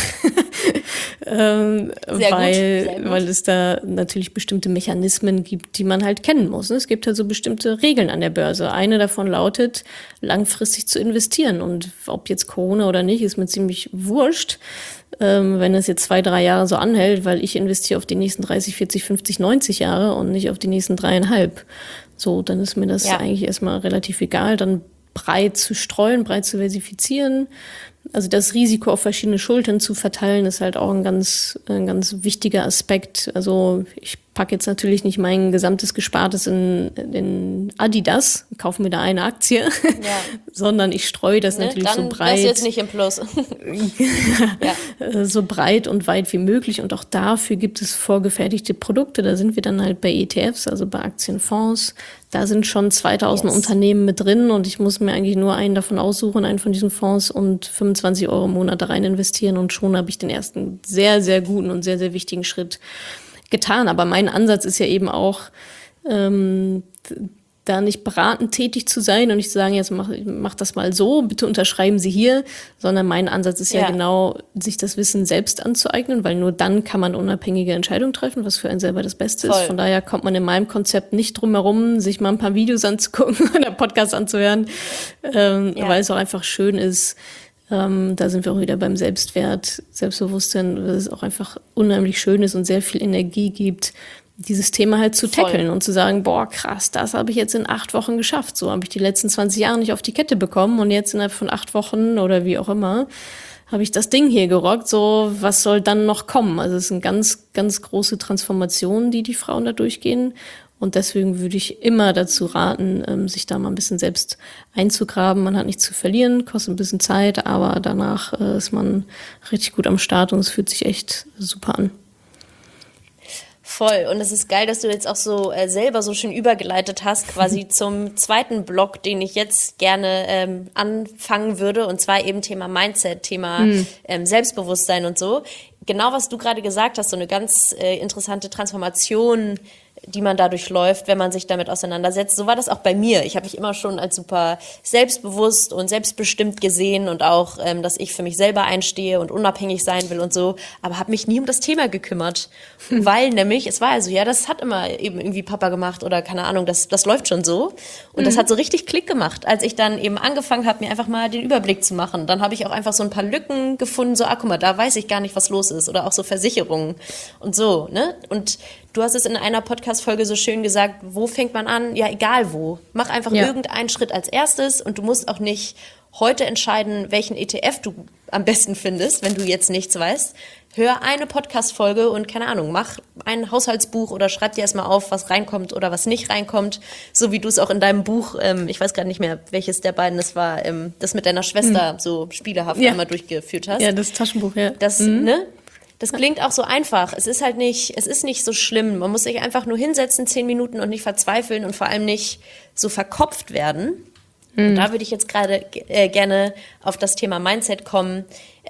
weil es da natürlich bestimmte Mechanismen gibt, die man halt kennen muss. Es gibt halt so bestimmte Regeln an der Börse. Eine davon lautet, langfristig zu investieren. Und ob jetzt Corona oder nicht, ist mir ziemlich wurscht, wenn es jetzt 2-3 Jahre so anhält, weil ich investiere auf die nächsten 30, 40, 50, 90 Jahre und nicht auf die nächsten 3,5. So, dann ist mir das eigentlich erstmal relativ egal. Dann breit zu streuen, breit zu versifizieren. Also das Risiko auf verschiedene Schultern zu verteilen, ist halt auch ein ganz wichtiger Aspekt. Also ich packe jetzt natürlich nicht mein gesamtes Gespartes in Adidas, kaufe mir da eine Aktie, sondern ich streue das natürlich so breit. Das ist jetzt nicht im Plus. So breit und weit wie möglich. Und auch dafür gibt es vorgefertigte Produkte. Da sind wir dann halt bei ETFs, also bei Aktienfonds. Da sind schon 2000 Unternehmen mit drin und ich muss mir eigentlich nur einen davon aussuchen, einen von diesen Fonds und 25 € im Monat da rein investieren und schon habe ich den ersten sehr, sehr guten und sehr, sehr wichtigen Schritt getan. Aber mein Ansatz ist ja eben auch, da nicht beratend tätig zu sein und nicht zu sagen, jetzt mach das mal so, bitte unterschreiben Sie hier, sondern mein Ansatz ist ja genau, sich das Wissen selbst anzueignen, weil nur dann kann man unabhängige Entscheidungen treffen, was für einen selber das Beste ist. Von daher kommt man in meinem Konzept nicht drum herum, sich mal ein paar Videos anzugucken oder Podcasts anzuhören, weil es auch einfach schön ist. Da sind wir auch wieder beim Selbstwert, Selbstbewusstsein, weil es auch einfach unheimlich schön ist und sehr viel Energie gibt, dieses Thema halt zu tackeln und zu sagen, boah, krass, das habe ich jetzt in 8 Wochen geschafft. So habe ich die letzten 20 Jahre nicht auf die Kette bekommen und jetzt innerhalb von 8 Wochen oder wie auch immer habe ich das Ding hier gerockt. So, was soll dann noch kommen? Also es ist eine ganz, ganz große Transformation, die Frauen da durchgehen. Und deswegen würde ich immer dazu raten, sich da mal ein bisschen selbst einzugraben. Man hat nichts zu verlieren, kostet ein bisschen Zeit, aber danach ist man richtig gut am Start und es fühlt sich echt super an. Voll. Und es ist geil, dass du jetzt auch so selber so schön übergeleitet hast, quasi zum zweiten Block, den ich jetzt gerne anfangen würde. Und zwar eben Thema Mindset, Thema Selbstbewusstsein und so. Genau, was du gerade gesagt hast, so eine ganz interessante Transformation, die man dadurch läuft, wenn man sich damit auseinandersetzt. So war das auch bei mir. Ich habe mich immer schon als super selbstbewusst und selbstbestimmt gesehen und auch, dass ich für mich selber einstehe und unabhängig sein will und so, aber habe mich nie um das Thema gekümmert. Weil nämlich, es war also, das hat immer eben irgendwie Papa gemacht oder keine Ahnung, das läuft schon so. Und das hat so richtig Klick gemacht, als ich dann eben angefangen habe, mir einfach mal den Überblick zu machen. Dann habe ich auch einfach so ein paar Lücken gefunden, so, guck mal, da weiß ich gar nicht, was los ist. Oder auch so Versicherungen und so, ne? Und du hast es in einer Podcast-Folge so schön gesagt, wo fängt man an? Ja, egal wo. Mach einfach irgendeinen Schritt als erstes und du musst auch nicht heute entscheiden, welchen ETF du am besten findest, wenn du jetzt nichts weißt. Hör eine Podcast-Folge und, keine Ahnung, mach ein Haushaltsbuch oder schreib dir erstmal auf, was reinkommt oder was nicht reinkommt. So wie du es auch in deinem Buch, ich weiß gar nicht mehr, welches der beiden es war, das mit deiner Schwester so spielehaft einmal durchgeführt hast. Ja, das Taschenbuch, ja. Das klingt auch so einfach. Es ist nicht so schlimm. Man muss sich einfach nur hinsetzen, 10 Minuten und nicht verzweifeln und vor allem nicht so verkopft werden. Und da würde ich jetzt gerade gerne auf das Thema Mindset kommen.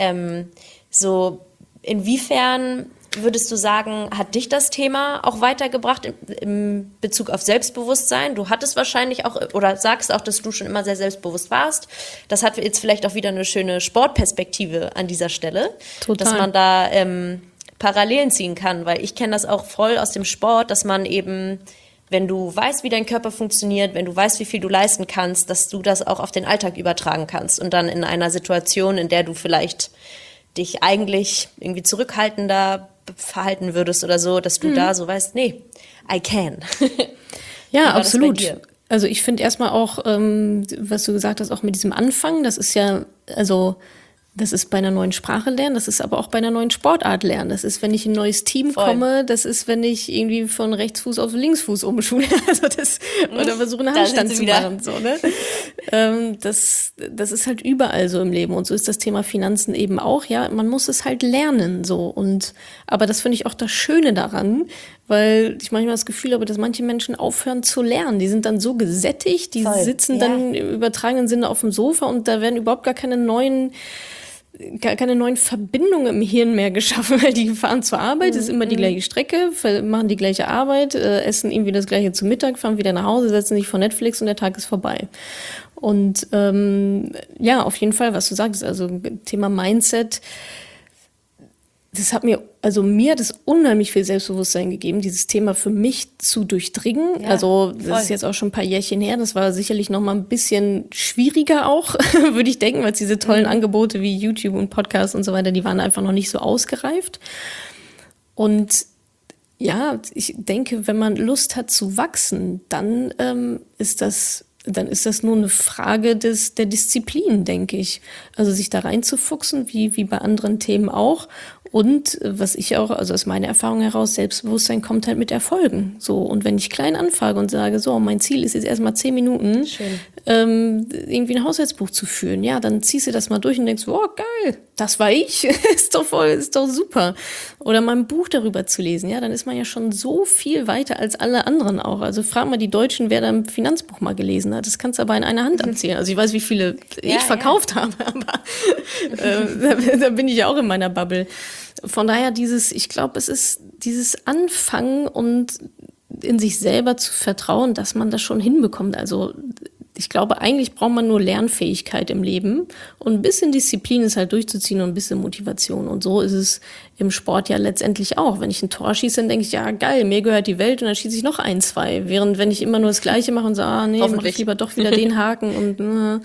So, inwiefern würdest du sagen, hat dich das Thema auch weitergebracht im Bezug auf Selbstbewusstsein? Du hattest wahrscheinlich auch, oder sagst auch, dass du schon immer sehr selbstbewusst warst. Das hat jetzt vielleicht auch wieder eine schöne Sportperspektive an dieser Stelle. Total. Dass man da Parallelen ziehen kann, weil ich kenne das auch voll aus dem Sport, dass man eben, wenn du weißt, wie dein Körper funktioniert, wenn du weißt, wie viel du leisten kannst, dass du das auch auf den Alltag übertragen kannst und dann in einer Situation, in der du vielleicht dich eigentlich irgendwie zurückhaltender verhalten würdest oder so, dass du da so weißt, nee, I can. Ja, absolut. Also ich finde erstmal auch, was du gesagt hast, auch mit diesem Anfang, das ist ja, also das ist bei einer neuen Sprache lernen, das ist aber auch bei einer neuen Sportart lernen. Das ist, wenn ich in ein neues Team komme, das ist, wenn ich irgendwie von Rechtsfuß auf Linksfuß umschule, also oder versuche einen Handstand zu machen. So, ne? Das ist halt überall so im Leben. Und so ist das Thema Finanzen eben auch. Ja, man muss es halt lernen. So. Aber das finde ich auch das Schöne daran, weil ich manchmal das Gefühl habe, dass manche Menschen aufhören zu lernen. Die sind dann so gesättigt, die sitzen dann im übertragenen Sinne auf dem Sofa und da werden überhaupt gar keine neuen Verbindungen im Hirn mehr geschaffen, weil die fahren zur Arbeit, ist immer die gleiche Strecke, machen die gleiche Arbeit, essen irgendwie das Gleiche zu Mittag, fahren wieder nach Hause, setzen sich vor Netflix und der Tag ist vorbei. Und ja, auf jeden Fall, was du sagst, also Thema Mindset, das hat mir das unheimlich viel Selbstbewusstsein gegeben, dieses Thema für mich zu durchdringen. Ja, also das ist jetzt auch schon ein paar Jährchen her. Das war sicherlich noch mal ein bisschen schwieriger auch, würde ich denken, weil diese tollen Angebote wie YouTube und Podcasts und so weiter, die waren einfach noch nicht so ausgereift. Und ja, ich denke, wenn man Lust hat zu wachsen, dann ist das nur eine Frage der Disziplin, denke ich. Also sich da reinzufuchsen, wie bei anderen Themen auch. Und was ich auch, also aus meiner Erfahrung heraus, Selbstbewusstsein kommt halt mit Erfolgen. So, und wenn ich klein anfange und sage, so, mein Ziel ist jetzt erstmal 10 Minuten, irgendwie ein Haushaltsbuch zu führen, ja, dann ziehst du das mal durch und denkst, oh, geil, das war ich, ist doch super. Oder mal ein Buch darüber zu lesen, ja, dann ist man ja schon so viel weiter als alle anderen auch. Also frag mal die Deutschen, wer da ein Finanzbuch mal gelesen hat. Das kannst du aber in einer Hand abzählen. Also ich weiß, wie viele ich verkauft habe, aber da bin ich ja auch in meiner Bubble. Von daher ich glaube, es ist dieses Anfangen und in sich selber zu vertrauen, dass man das schon hinbekommt. Also ich glaube, eigentlich braucht man nur Lernfähigkeit im Leben und ein bisschen Disziplin ist halt durchzuziehen und ein bisschen Motivation. Und so ist es im Sport ja letztendlich auch. Wenn ich ein Tor schieße, dann denke ich, ja geil, mir gehört die Welt und dann schieße ich noch 1, 2. Während wenn ich immer nur das Gleiche mache und sage, nee, mach ich lieber doch wieder den Haken und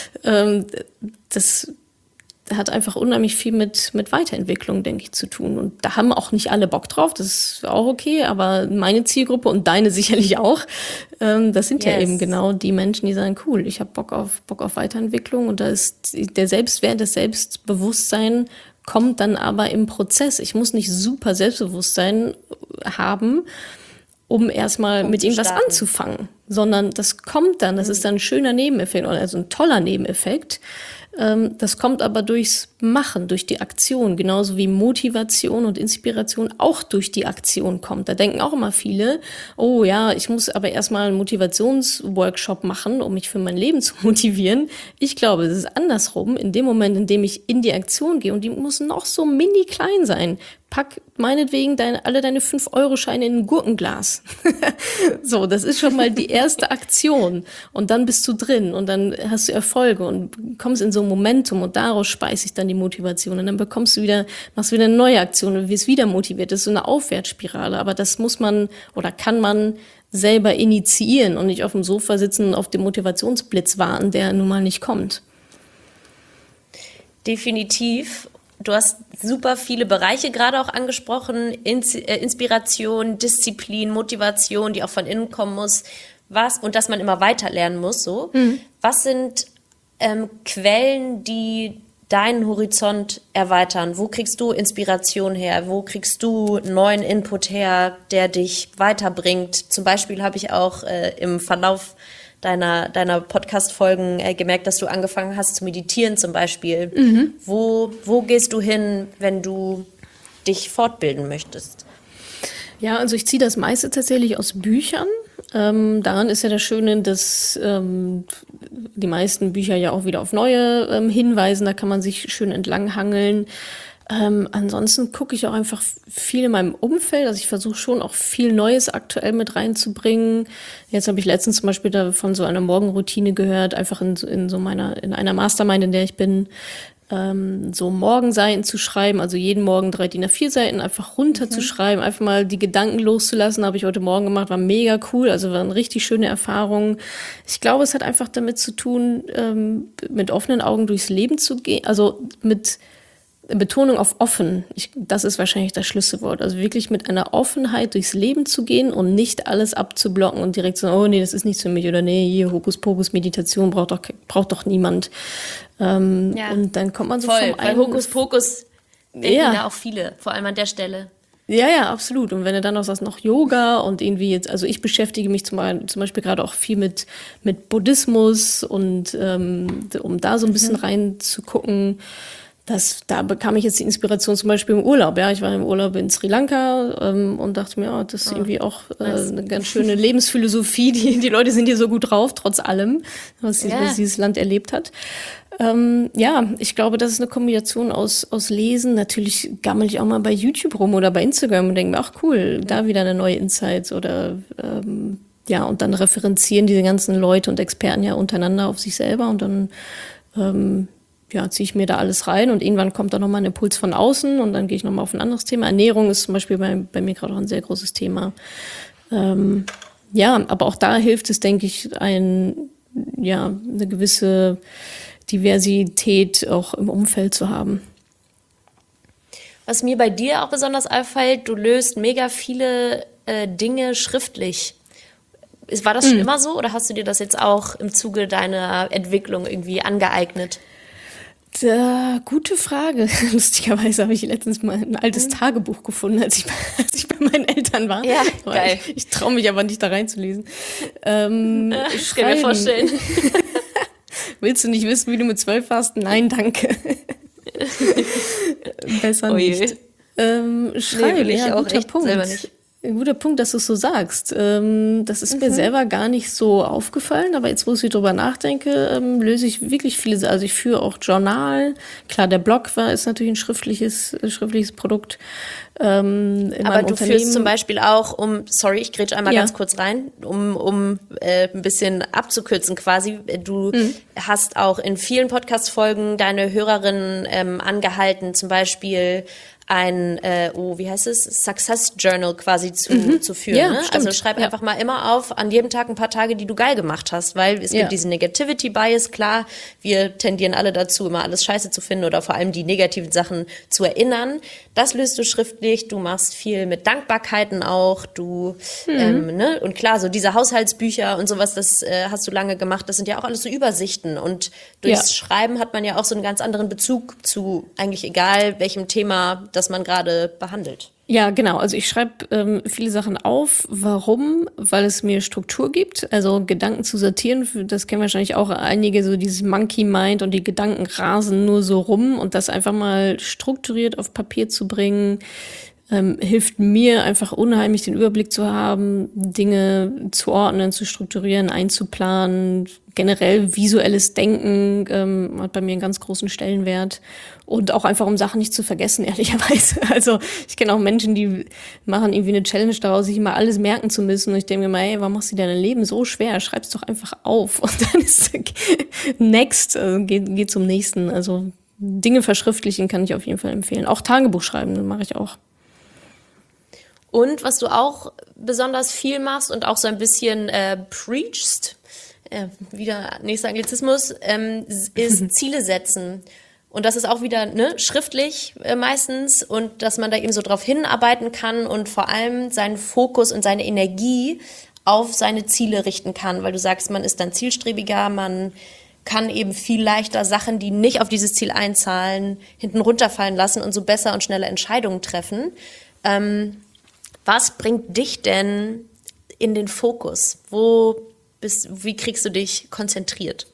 das hat einfach unheimlich viel mit Weiterentwicklung, denke ich, zu tun. Und da haben auch nicht alle Bock drauf, das ist auch okay, aber meine Zielgruppe und deine sicherlich auch, das sind ja eben genau die Menschen, die sagen, cool, ich habe Bock auf Weiterentwicklung und da ist der Selbstwert, das Selbstbewusstsein kommt dann aber im Prozess. Ich muss nicht super Selbstbewusstsein haben, um erstmal mit irgendwas anzufangen, sondern das kommt dann, das ist dann ein schöner Nebeneffekt, also ein toller Nebeneffekt. Das kommt aber durchs Machen, durch die Aktion, genauso wie Motivation und Inspiration auch durch die Aktion kommt. Da denken auch immer viele, oh ja, ich muss aber erstmal einen Motivationsworkshop machen, um mich für mein Leben zu motivieren. Ich glaube, es ist andersrum. In dem Moment, in dem ich in die Aktion gehe, und die muss noch so mini klein sein, pack meinetwegen alle deine 5-Euro-Scheine in ein Gurkenglas. So, das ist schon mal die erste Aktion. Und dann bist du drin und dann hast du Erfolge und kommst in so ein Momentum und daraus speist sich dann die Motivation. Und dann machst du wieder eine neue Aktion und wirst wieder motiviert. Das ist so eine Aufwärtsspirale. Aber das muss man oder kann man selber initiieren und nicht auf dem Sofa sitzen und auf den Motivationsblitz warten, der nun mal nicht kommt. Definitiv. du hast super viele Bereiche gerade auch angesprochen, Inspiration, Disziplin, Motivation, die auch von innen kommen muss, und dass man immer weiter lernen muss, so. Was sind Quellen, die deinen Horizont erweitern? Wo kriegst du Inspiration her? Wo kriegst du neuen Input her, der dich weiterbringt? Zum Beispiel habe ich auch im Verlauf deiner Podcast-Folgen gemerkt, dass du angefangen hast zu meditieren zum Beispiel. Wo gehst du hin, wenn du dich fortbilden möchtest? Ja, also ich ziehe das meiste tatsächlich aus Büchern. Daran ist ja das Schöne, dass die meisten Bücher ja auch wieder auf neue hinweisen. Da kann man sich schön entlanghangeln. Ansonsten gucke ich auch einfach viel in meinem Umfeld. Also ich versuche schon auch viel Neues aktuell mit reinzubringen. Jetzt habe ich letztens zum Beispiel davon so einer Morgenroutine gehört, einfach in einer Mastermind, in der ich bin, so Morgenseiten zu schreiben, also jeden Morgen 3 DIN A4 Seiten einfach runterzuschreiben, einfach mal die Gedanken loszulassen, habe ich heute Morgen gemacht, war mega cool, also war eine richtig schöne Erfahrung. Ich glaube, es hat einfach damit zu tun, mit offenen Augen durchs Leben zu gehen, also mit Betonung auf offen. Das ist wahrscheinlich das Schlüsselwort. Also wirklich mit einer Offenheit durchs Leben zu gehen und nicht alles abzublocken und direkt so, oh nee, das ist nichts für mich oder nee, hier Hokuspokus, Meditation braucht doch niemand. Und dann kommt man so voll, vom einen... Hokuspokus denken ja auch viele, vor allem an der Stelle. Ja, absolut. Und wenn du dann noch sagst, noch Yoga und irgendwie jetzt, also ich beschäftige mich zum Beispiel gerade auch viel mit Buddhismus und um da so ein bisschen reinzugucken, da bekam ich jetzt die Inspiration zum Beispiel im Urlaub. Ja, ich war im Urlaub in Sri Lanka und dachte mir, das ist irgendwie auch eine ganz schöne Lebensphilosophie. Die Leute sind hier so gut drauf, trotz allem, was dieses Land erlebt hat. Ich glaube, das ist eine Kombination aus Lesen. Natürlich gammel ich auch mal bei YouTube rum oder bei Instagram und denke mir, ach cool, da wieder eine neue Insights oder und dann referenzieren diese ganzen Leute und Experten ja untereinander auf sich selber und dann ziehe ich mir da alles rein und irgendwann kommt da nochmal ein Impuls von außen und dann gehe ich nochmal auf ein anderes Thema. Ernährung ist zum Beispiel bei mir gerade auch ein sehr großes Thema. Aber auch da hilft es, denke ich, eine gewisse Diversität auch im Umfeld zu haben. Was mir bei dir auch besonders auffällt, du löst mega viele Dinge schriftlich. War das schon immer so oder hast du dir das jetzt auch im Zuge deiner Entwicklung irgendwie angeeignet? Gute Frage. Lustigerweise habe ich letztens mal ein altes Tagebuch gefunden, als ich bei meinen Eltern war. Ja, geil. Ich traue mich aber nicht da reinzulesen. Ich kann mir vorstellen. Willst du nicht wissen, wie du mit 12 warst? Nein, danke. Besser nicht. Schreiben, ja, auch guter echt Punkt. selber nicht. Ein guter Punkt, dass du es so sagst. Das ist mir selber gar nicht so aufgefallen, aber jetzt, wo ich drüber nachdenke, löse ich wirklich viele. Also ich führe auch Journal. Klar, der Blog ist natürlich ein schriftliches Produkt. Aber du führst zum Beispiel auch, ich grätsch einmal ganz kurz rein, um ein bisschen abzukürzen quasi. Du hast auch in vielen Podcast-Folgen deine Hörerinnen angehalten, zum Beispiel ein, Success Journal quasi zu führen. Ja, ne? Also schreib einfach mal immer auf, an jedem Tag ein paar Tage, die du geil gemacht hast, weil es gibt diesen Negativity Bias, klar, wir tendieren alle dazu, immer alles scheiße zu finden oder vor allem die negativen Sachen zu erinnern. Das löst du schriftlich, du machst viel mit Dankbarkeiten auch, und klar, so diese Haushaltsbücher und sowas, das hast du lange gemacht, das sind ja auch alles so Übersichten und durchs Schreiben hat man ja auch so einen ganz anderen Bezug zu eigentlich egal welchem Thema, das man gerade behandelt. Ja, genau. Also ich schreibe viele Sachen auf. Warum? Weil es mir Struktur gibt. Also Gedanken zu sortieren, das kennen wahrscheinlich auch einige, so dieses Monkey Mind und die Gedanken rasen nur so rum und das einfach mal strukturiert auf Papier zu bringen, hilft mir einfach unheimlich den Überblick zu haben, Dinge zu ordnen, zu strukturieren, einzuplanen. Generell visuelles Denken hat bei mir einen ganz großen Stellenwert. Und auch einfach, um Sachen nicht zu vergessen, ehrlicherweise. Also ich kenne auch Menschen, die machen irgendwie eine Challenge daraus, sich immer alles merken zu müssen. Und ich denke mir mal, ey, warum machst du dein Leben so schwer? Schreib's doch einfach auf. Und dann ist next, geh zum nächsten. Also Dinge verschriftlichen kann ich auf jeden Fall empfehlen. Auch Tagebuch schreiben, das mache ich auch. Und was du auch besonders viel machst und auch so ein bisschen preachst, wieder nächster Anglizismus, ist Ziele setzen. Und das ist auch wieder schriftlich meistens und dass man da eben so drauf hinarbeiten kann und vor allem seinen Fokus und seine Energie auf seine Ziele richten kann, weil du sagst, man ist dann zielstrebiger, man kann eben viel leichter Sachen, die nicht auf dieses Ziel einzahlen, hinten runterfallen lassen und so besser und schneller Entscheidungen treffen. Was bringt dich denn in den Fokus? Wie kriegst du dich konzentriert?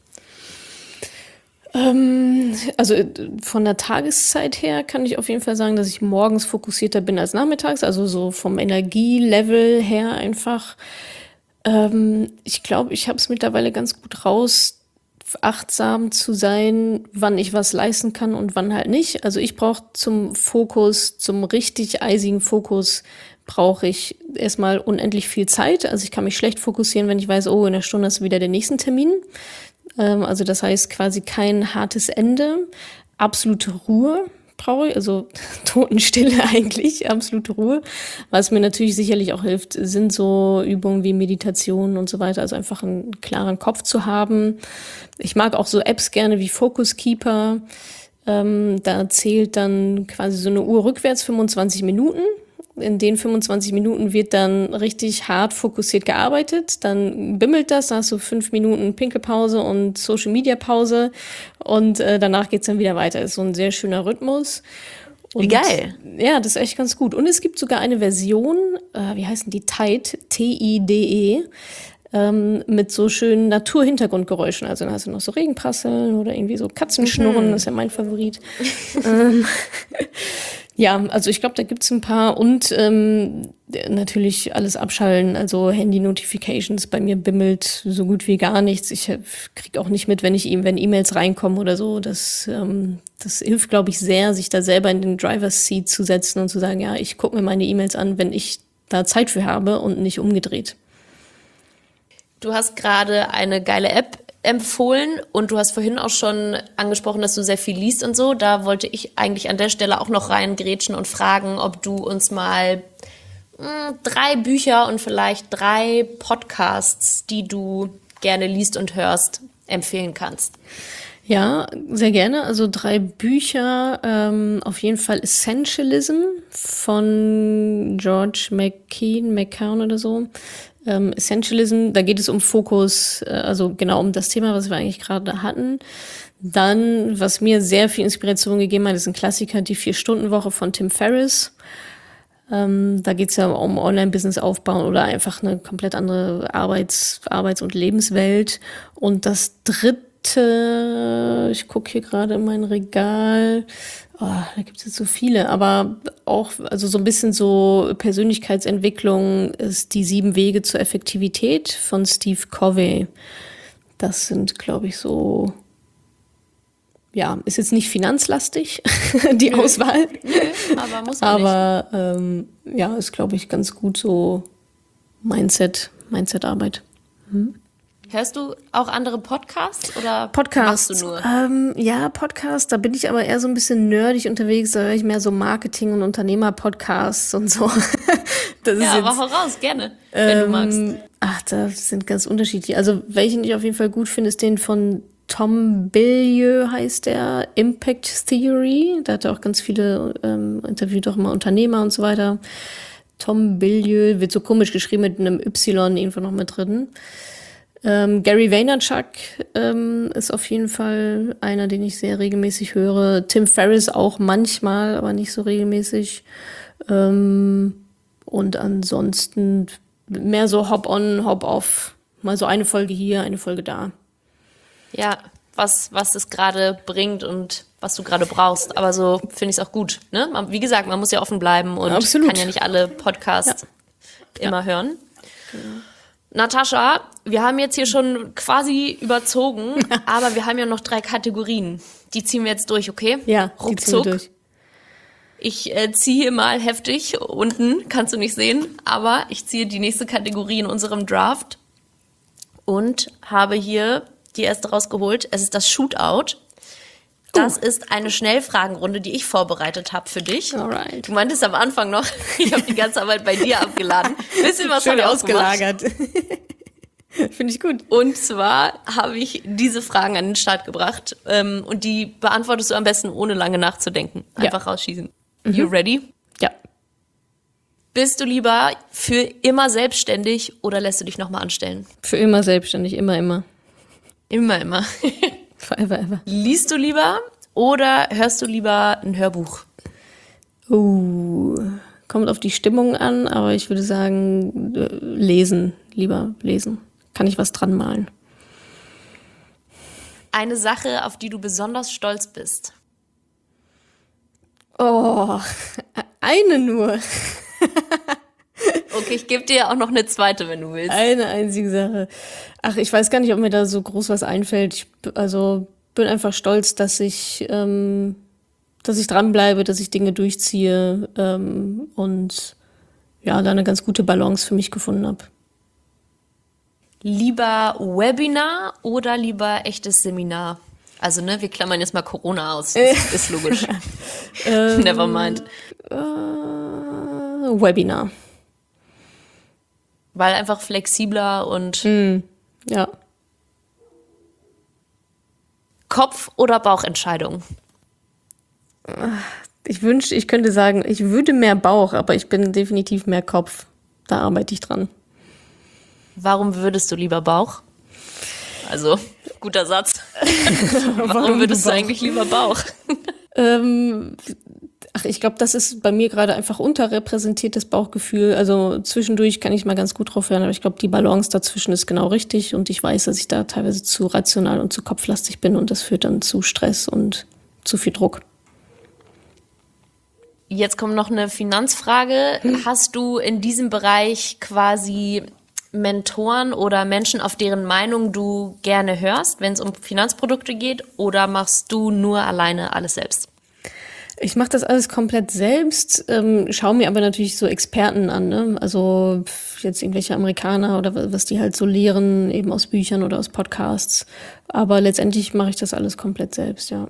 Also von der Tageszeit her kann ich auf jeden Fall sagen, dass ich morgens fokussierter bin als nachmittags, also so vom Energielevel her einfach. Ich glaube, ich habe es mittlerweile ganz gut raus, achtsam zu sein, wann ich was leisten kann und wann halt nicht. Also ich brauche zum richtig eisigen Fokus, brauche ich erstmal unendlich viel Zeit. Also ich kann mich schlecht fokussieren, wenn ich weiß, oh, in einer Stunde ist wieder der nächste Termin. Also das heißt quasi kein hartes Ende, absolute Ruhe brauche ich, also Totenstille eigentlich, absolute Ruhe. Was mir natürlich sicherlich auch hilft, sind so Übungen wie Meditation und so weiter, also einfach einen klaren Kopf zu haben. Ich mag auch so Apps gerne wie Focus Keeper. Da zählt dann quasi so eine Uhr rückwärts 25 Minuten. In den 25 Minuten wird dann richtig hart fokussiert gearbeitet. Dann bimmelt das, da hast du 5 Minuten Pinkelpause und Social-Media-Pause und danach geht's dann wieder weiter. Ist so ein sehr schöner Rhythmus. Und, wie geil. Ja, das ist echt ganz gut. Und es gibt sogar eine Version, wie heißen die? Tide, Tide, mit so schönen Naturhintergrundgeräuschen. Also dann hast du noch so Regenprasseln oder irgendwie so Katzenschnurren, das ist ja mein Favorit. Ja, also ich glaube, da gibt's ein paar und natürlich alles abschalten, also Handy-Notifications, bei mir bimmelt so gut wie gar nichts. Ich krieg auch nicht mit, wenn E-Mails reinkommen oder so. Das hilft, glaube ich, sehr, sich da selber in den Driver's Seat zu setzen und zu sagen, ja, ich gucke mir meine E-Mails an, wenn ich da Zeit für habe und nicht umgedreht. Du hast gerade eine geile App empfohlen und du hast vorhin auch schon angesprochen, dass du sehr viel liest und so. Da wollte ich eigentlich an der Stelle auch noch reingrätschen und fragen, ob du uns mal 3 Bücher und vielleicht 3 Podcasts, die du gerne liest und hörst, empfehlen kannst. Ja, sehr gerne. Also 3 Bücher, auf jeden Fall Essentialism von George McKeown oder so. Essentialism, da geht es um Fokus, also genau um das Thema, was wir eigentlich gerade hatten. Dann, was mir sehr viel Inspiration gegeben hat, ist ein Klassiker, die 4-Stunden-Woche von Tim Ferriss. Da geht es ja um Online-Business aufbauen oder einfach eine komplett andere Arbeits- und Lebenswelt. Und das 3., ich gucke hier gerade in mein Regal, da gibt es jetzt so viele, aber auch, also so ein bisschen so Persönlichkeitsentwicklung ist die 7 Wege zur Effektivität von Steve Covey. Das sind, glaube ich, so, ja, ist jetzt nicht finanzlastig, die Auswahl. Aber muss man nicht. Aber ja, ist, glaube ich, ganz gut so Mindset-Arbeit. Hörst du auch andere Podcasts oder Podcasts, machst du nur? Ja, Podcasts, da bin ich aber eher so ein bisschen nerdig unterwegs, da höre ich mehr so Marketing- und Unternehmer-Podcasts und so. Das Ja, ist aber hau raus, gerne, wenn du magst. Da sind ganz unterschiedlich. Also welchen ich auf jeden Fall gut finde, ist den von Tom Bilyeu, heißt der, Impact Theory. Da hat er auch ganz viele interviewt, auch immer Unternehmer und so weiter. Tom Bilyeu, wird so komisch geschrieben mit einem Y irgendwo noch mit drin. Gary Vaynerchuk ist auf jeden Fall einer, den ich sehr regelmäßig höre. Tim Ferriss auch manchmal, aber nicht so regelmäßig. Und ansonsten mehr so Hop-on, Hop-off. Mal so eine Folge hier, eine Folge da. Ja, was es gerade bringt und was du gerade brauchst. Aber so finde ich es auch gut. Ne? Wie gesagt, man muss ja offen bleiben und Absolut. kann ja nicht alle Podcasts immer hören. Natascha, wir haben jetzt hier schon quasi überzogen, aber wir haben ja noch 3 Kategorien. Die ziehen wir jetzt durch, okay? Ja, die ziehen wir Ruckzuck. durch. Ich ziehe mal heftig, unten kannst du nicht sehen, aber ich ziehe die nächste Kategorie in unserem Draft und habe hier die erste rausgeholt. Es ist das Shootout. Das ist eine Schnellfragenrunde, die ich vorbereitet habe für dich. Alright. Du meintest am Anfang noch, ich habe die ganze Arbeit bei dir abgeladen. Bisschen was Schön habe ich ausgemacht. ausgelagert. Finde ich gut. Und zwar habe ich diese Fragen an den Start gebracht und die beantwortest du am besten ohne lange nachzudenken. Einfach rausschießen. You ready? Ja. Bist du lieber für immer selbstständig oder lässt du dich nochmal anstellen? Für immer selbstständig, immer. Immer. Forever, ever. Liest du lieber oder hörst du lieber ein Hörbuch? Kommt auf die Stimmung an, aber ich würde sagen, lieber lesen. Kann ich was dran malen. Eine Sache, auf die du besonders stolz bist. Oh, eine nur. Okay, ich gebe dir auch noch eine zweite, wenn du willst. Eine einzige Sache. Ach, ich weiß gar nicht, ob mir da so groß was einfällt. Ich bin einfach stolz, dass ich dranbleibe, dass ich Dinge durchziehe und ja, da eine ganz gute Balance für mich gefunden habe. Lieber Webinar oder lieber echtes Seminar? Also, wir klammern jetzt mal Corona aus. Das ist logisch. Never mind. Webinar. Weil einfach flexibler und Ja. Kopf- oder Bauchentscheidung? Ich wünschte, ich könnte sagen, ich würde mehr Bauch, aber ich bin definitiv mehr Kopf. Da arbeite ich dran. Warum würdest du lieber Bauch? Also, guter Satz. Warum würdest du eigentlich lieber Bauch? Ich glaube, das ist bei mir gerade einfach unterrepräsentiertes Bauchgefühl. Also zwischendurch kann ich mal ganz gut drauf hören, aber ich glaube, die Balance dazwischen ist genau richtig und ich weiß, dass ich da teilweise zu rational und zu kopflastig bin und das führt dann zu Stress und zu viel Druck. Jetzt kommt noch eine Finanzfrage. Hast du in diesem Bereich quasi Mentoren oder Menschen, auf deren Meinung du gerne hörst, wenn es um Finanzprodukte geht, oder machst du nur alleine alles selbst? Ich mache das alles komplett selbst, schaue mir aber natürlich so Experten an, ne? Also jetzt irgendwelche Amerikaner oder was die halt so lehren, eben aus Büchern oder aus Podcasts. Aber letztendlich mache ich das alles komplett selbst, ja.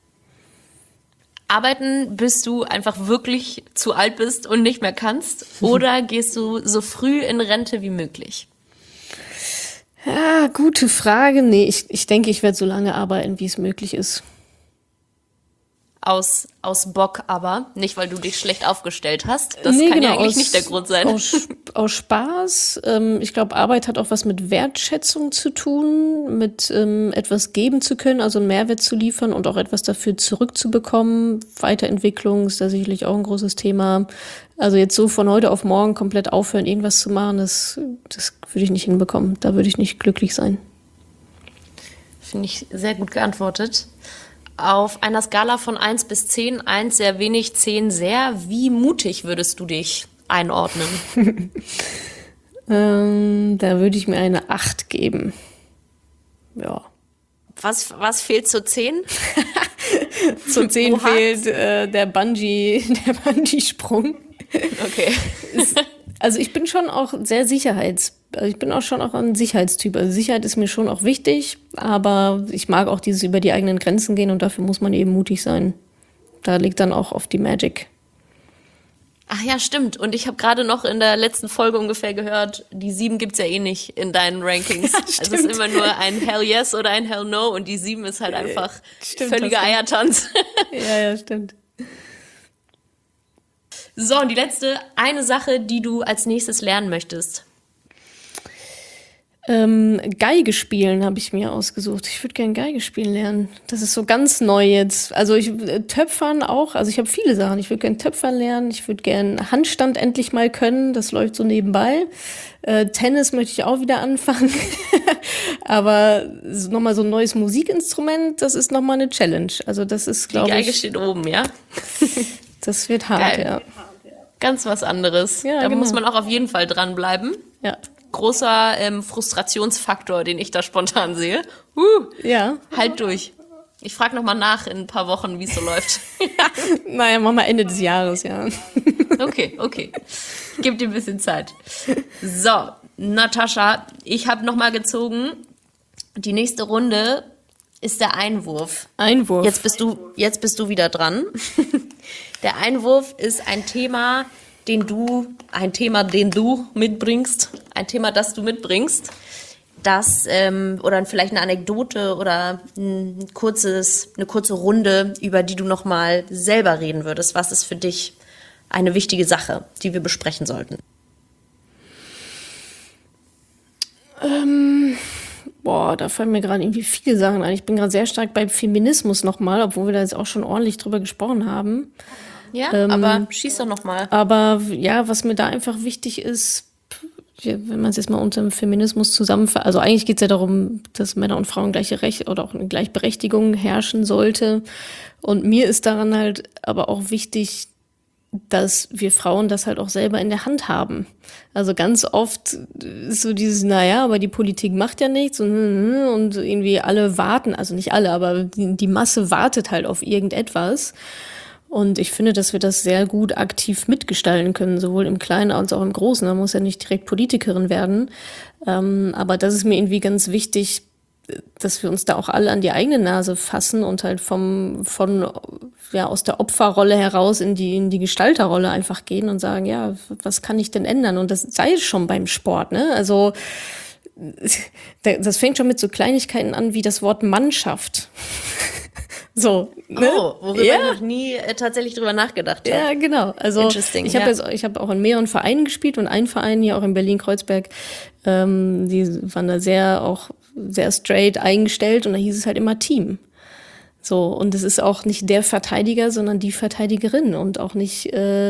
Arbeiten, bis du einfach wirklich zu alt bist und nicht mehr kannst? Oder gehst du so früh in Rente wie möglich? Ja, gute Frage. Nee, ich denke, ich werde so lange arbeiten, wie es möglich ist. Aus Bock aber, nicht weil du dich schlecht aufgestellt hast. Das kann ja eigentlich nicht der Grund sein. Aus Spaß. Ich glaube, Arbeit hat auch was mit Wertschätzung zu tun, mit etwas geben zu können, also einen Mehrwert zu liefern und auch etwas dafür zurückzubekommen. Weiterentwicklung ist da sicherlich auch ein großes Thema. Also jetzt so von heute auf morgen komplett aufhören, irgendwas zu machen, das würde ich nicht hinbekommen. Da würde ich nicht glücklich sein. Finde ich sehr gut geantwortet. Auf einer Skala von 1 bis 10, 1 sehr wenig, 10 sehr, wie mutig würdest du dich einordnen? Da würde ich mir eine 8 geben. Ja. Was fehlt zur 10? Zur 10 fehlt der Bungee-Sprung. Okay. Also ich bin schon auch sehr ich bin auch schon auch ein Sicherheitstyp. Also Sicherheit ist mir schon auch wichtig, aber ich mag auch dieses über die eigenen Grenzen gehen und dafür muss man eben mutig sein. Da liegt dann auch oft die Magic. Ach ja, stimmt. Und ich habe gerade noch in der letzten Folge ungefähr gehört, die 7 gibt's ja eh nicht in deinen Rankings. Ja, also es ist immer nur ein Hell Yes oder ein Hell No und die 7 ist halt einfach völliger Eiertanz. Ja, stimmt. So, und die letzte, eine Sache, die du als nächstes lernen möchtest. Geige spielen habe ich mir ausgesucht. Ich würde gerne Geige spielen lernen. Das ist so ganz neu jetzt. Also Töpfern auch. Also ich habe viele Sachen. Ich würde gerne Töpfern lernen. Ich würde gerne Handstand endlich mal können. Das läuft so nebenbei. Tennis möchte ich auch wieder anfangen. Aber nochmal so ein neues Musikinstrument, das ist nochmal eine Challenge. Also das ist, glaube ich... Die Geige steht oben, ja? Das wird hart, ja. Ganz was anderes. Ja, da muss man auch auf jeden Fall dranbleiben. Ja. Großer Frustrationsfaktor, den ich da spontan sehe. Ja. Halt durch. Ich frage nochmal nach in ein paar Wochen, wie es so läuft. Naja, machen wir Ende des Jahres, ja. Okay. Ich gebe dir ein bisschen Zeit. So, Natascha, ich habe nochmal gezogen. Die nächste Runde ist der Einwurf. Einwurf. Jetzt bist du wieder dran. Der Einwurf ist ein Thema, den du mitbringst, ein Thema, das du mitbringst, das oder vielleicht eine Anekdote oder eine kurze Runde, über die du nochmal selber reden würdest? Was ist für dich eine wichtige Sache, die wir besprechen sollten? Da fallen mir gerade irgendwie viele Sachen ein. Ich bin gerade sehr stark beim Feminismus nochmal, obwohl wir da jetzt auch schon ordentlich drüber gesprochen haben. Ja, aber schieß doch nochmal. Aber ja, was mir da einfach wichtig ist, wenn man es jetzt mal unter dem Feminismus zusammenfasst, also eigentlich geht es ja darum, dass Männer und Frauen gleiche Rechte oder auch eine Gleichberechtigung herrschen sollte. Und mir ist daran halt aber auch wichtig, dass wir Frauen das halt auch selber in der Hand haben. Also ganz oft ist so dieses, aber die Politik macht ja nichts und irgendwie alle warten, also nicht alle, aber die Masse wartet halt auf irgendetwas. Und ich finde, dass wir das sehr gut aktiv mitgestalten können, sowohl im Kleinen als auch im Großen. Man muss ja nicht direkt Politikerin werden. Aber das ist mir irgendwie ganz wichtig, dass wir uns da auch alle an die eigene Nase fassen und halt aus der Opferrolle heraus in die Gestalterrolle einfach gehen und sagen, ja, was kann ich denn ändern? Und das sei schon beim Sport, ne? Also, das fängt schon mit so Kleinigkeiten an wie das Wort Mannschaft. So, ne? Worüber ich noch nie tatsächlich drüber nachgedacht habe. Ja, genau. Also ich habe auch in mehreren Vereinen gespielt und ein Verein hier auch in Berlin-Kreuzberg, die waren da sehr straight eingestellt und da hieß es halt immer Team. So, und es ist auch nicht der Verteidiger, sondern die Verteidigerin und auch nicht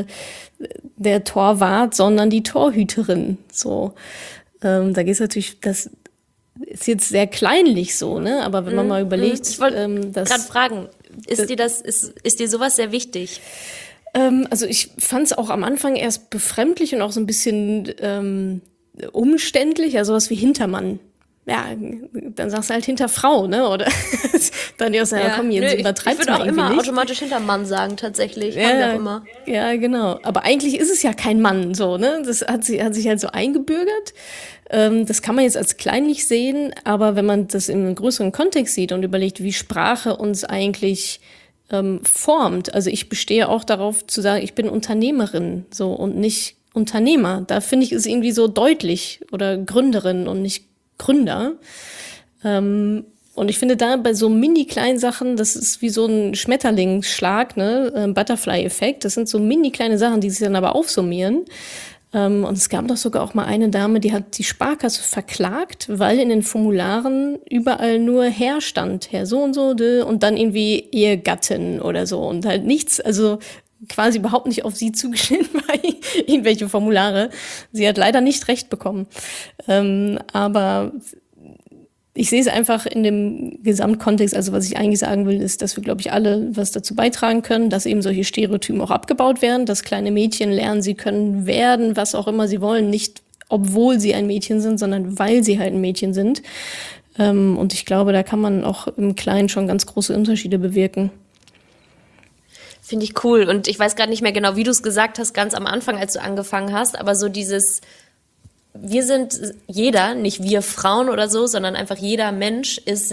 der Torwart, sondern die Torhüterin. So, da geht es natürlich, das ist jetzt sehr kleinlich so, ne? Aber wenn man mal überlegt, ich wollte gerade fragen, ist dir sowas sehr wichtig? Also ich fand es auch am Anfang erst befremdlich und auch so ein bisschen umständlich, also sowas wie Hintermann. Ja, dann sagst du halt hinter Frau, ne? Oder dann die auch sagen, komm, jetzt übertreibst du mal irgendwie nicht. Ich würde auch immer automatisch hinter Mann sagen, tatsächlich. Haben wir auch immer. Ja, genau. Aber eigentlich ist es ja kein Mann, so, ne? Das hat sich halt so eingebürgert. Das kann man jetzt als kleinlich sehen, aber wenn man das in einem größeren Kontext sieht und überlegt, wie Sprache uns eigentlich formt. Also ich bestehe auch darauf zu sagen, ich bin Unternehmerin, so, und nicht Unternehmer. Da finde ich es irgendwie so deutlich, oder Gründerin und nicht Gründer. Und ich finde da bei so mini kleinen Sachen, das ist wie so ein Schmetterlingsschlag, ne, Butterfly-Effekt. Das sind so mini kleine Sachen, die sich dann aber aufsummieren. Und es gab doch sogar auch mal eine Dame, die hat die Sparkasse verklagt, weil in den Formularen überall nur Herr stand, Herr so und so, und dann irgendwie Ehegattin oder so und halt nichts, also quasi überhaupt nicht auf sie zugeschnitten war, irgendwelche Formulare. Sie hat leider nicht recht bekommen. Aber ich sehe es einfach in dem Gesamtkontext, also was ich eigentlich sagen will, ist, dass wir, glaube ich, alle was dazu beitragen können, dass eben solche Stereotypen auch abgebaut werden, dass kleine Mädchen lernen, sie können werden, was auch immer sie wollen, nicht obwohl sie ein Mädchen sind, sondern weil sie halt ein Mädchen sind. Und ich glaube, da kann man auch im Kleinen schon ganz große Unterschiede bewirken. Finde ich cool. Und ich weiß gerade nicht mehr genau, wie du es gesagt hast, ganz am Anfang, als du angefangen hast, aber so dieses, wir sind jeder, nicht wir Frauen oder so, sondern einfach jeder Mensch ist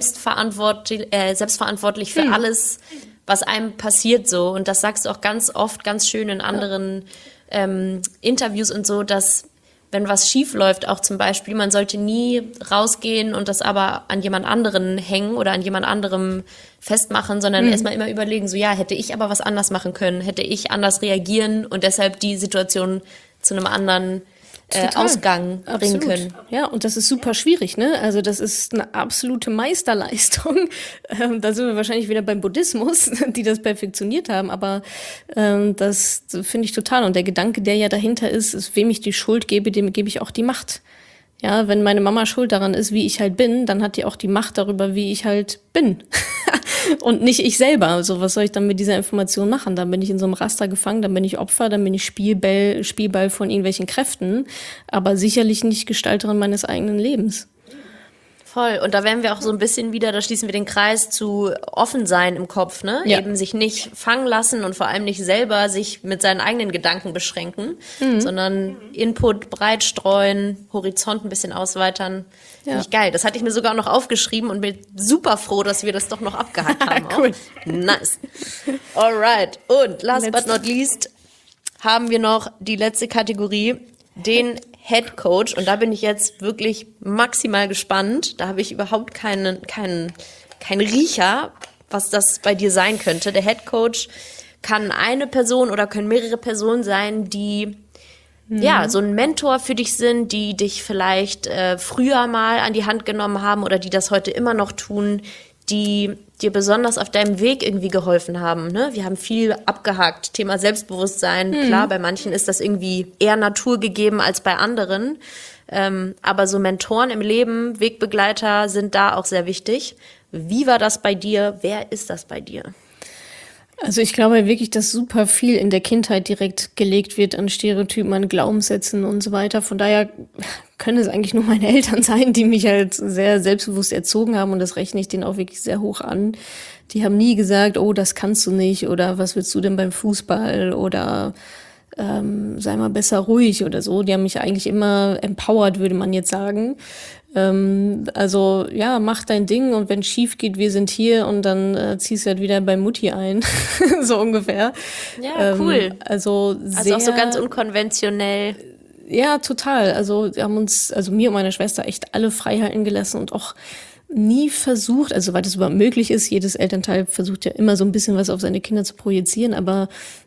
selbstverantwortlich für alles, was einem passiert so. Und das sagst du auch ganz oft, ganz schön in anderen Interviews und so, dass wenn was schief läuft, auch zum Beispiel, man sollte nie rausgehen und das aber an jemand anderen hängen oder an jemand anderem festmachen, sondern erstmal immer überlegen, so ja, hätte ich aber was anders machen können, hätte ich anders reagieren und deshalb die Situation zu einem anderen Ausgang bringen können. Ja, und das ist super schwierig, ne? Also das ist eine absolute Meisterleistung. Da sind wir wahrscheinlich wieder beim Buddhismus, die das perfektioniert haben, aber das finde ich total. Und der Gedanke, der ja dahinter ist, wem ich die Schuld gebe, dem gebe ich auch die Macht. Ja, wenn meine Mama schuld daran ist, wie ich halt bin, dann hat die auch die Macht darüber, wie ich halt bin. Und nicht ich selber. Also was soll ich dann mit dieser Information machen? Dann bin ich in so einem Raster gefangen, dann bin ich Opfer, dann bin ich Spielball von irgendwelchen Kräften, aber sicherlich nicht Gestalterin meines eigenen Lebens. Voll. Und da wären wir auch so ein bisschen wieder, da schließen wir den Kreis zu offen sein im Kopf, ne? Ja. Eben sich nicht fangen lassen und vor allem nicht selber sich mit seinen eigenen Gedanken beschränken, sondern Input breit streuen, Horizont ein bisschen ausweitern. Ja. Finde ich geil. Das hatte ich mir sogar auch noch aufgeschrieben und bin super froh, dass wir das doch noch abgehakt haben. Cool. Nice. Alright. Und last but not least haben wir noch die letzte Kategorie, den Head Coach und da bin ich jetzt wirklich maximal gespannt. Da habe ich überhaupt keinen Riecher, was das bei dir sein könnte. Der Head Coach kann eine Person oder können mehrere Personen sein, die so ein Mentor für dich sind, die dich vielleicht früher mal an die Hand genommen haben oder die das heute immer noch tun, die dir besonders auf deinem Weg irgendwie geholfen haben. Ne? Wir haben viel abgehakt. Thema Selbstbewusstsein. Klar, bei manchen ist das irgendwie eher naturgegeben als bei anderen. Aber so Mentoren im Leben, Wegbegleiter sind da auch sehr wichtig. Wie war das bei dir? Wer ist das bei dir? Also ich glaube wirklich, dass super viel in der Kindheit direkt gelegt wird an Stereotypen, an Glaubenssätzen und so weiter. Von daher können es eigentlich nur meine Eltern sein, die mich halt sehr selbstbewusst erzogen haben und das rechne ich denen auch wirklich sehr hoch an. Die haben nie gesagt, oh, das kannst du nicht oder was willst du denn beim Fußball oder sei mal besser ruhig oder so. Die haben mich eigentlich immer empowered, würde man jetzt sagen. Also ja, mach dein Ding und wenn es schief geht, wir sind hier und dann ziehst du halt wieder bei Mutti ein, so ungefähr. Ja, cool. Also auch so ganz unkonventionell. Ja, total. Also wir haben uns, also mir und meiner Schwester echt alle Freiheiten gelassen und auch nie versucht, also soweit es überhaupt möglich ist, jedes Elternteil versucht ja immer so ein bisschen was auf seine Kinder zu projizieren, aber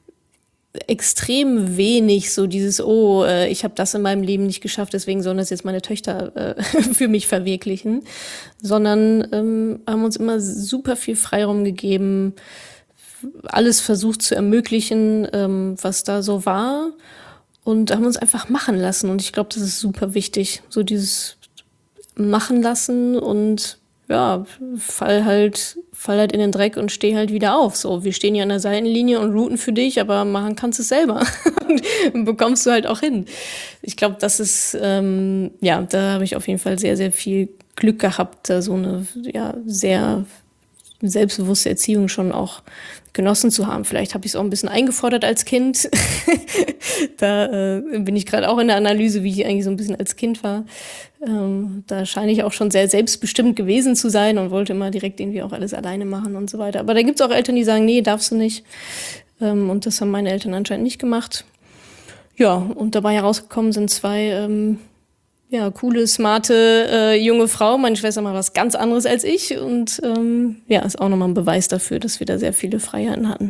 extrem wenig so dieses, ich habe das in meinem Leben nicht geschafft, deswegen sollen das jetzt meine Töchter für mich verwirklichen, sondern haben uns immer super viel Freiraum gegeben, alles versucht zu ermöglichen, was da so war und haben uns einfach machen lassen und ich glaube, das ist super wichtig, so dieses machen lassen und ja, fall halt in den Dreck und steh halt wieder auf. So, wir stehen ja an der Seitenlinie und routen für dich, aber machen kannst du es selber. Und bekommst du halt auch hin. Ich glaube, das ist, da habe ich auf jeden Fall sehr, sehr viel Glück gehabt, da so eine, sehr selbstbewusste Erziehung schon auch genossen zu haben. Vielleicht habe ich es auch ein bisschen eingefordert als Kind. Da bin ich gerade auch in der Analyse, wie ich eigentlich so ein bisschen als Kind war. Da scheine ich auch schon sehr selbstbestimmt gewesen zu sein und wollte immer direkt irgendwie auch alles alleine machen und so weiter. Aber da gibt es auch Eltern, die sagen, nee, darfst du nicht. Und das haben meine Eltern anscheinend nicht gemacht. Ja, und dabei herausgekommen sind zwei coole, smarte, junge Frau. Meine Schwester macht was ganz anderes als ich. Und ist auch nochmal ein Beweis dafür, dass wir da sehr viele Freiheiten hatten.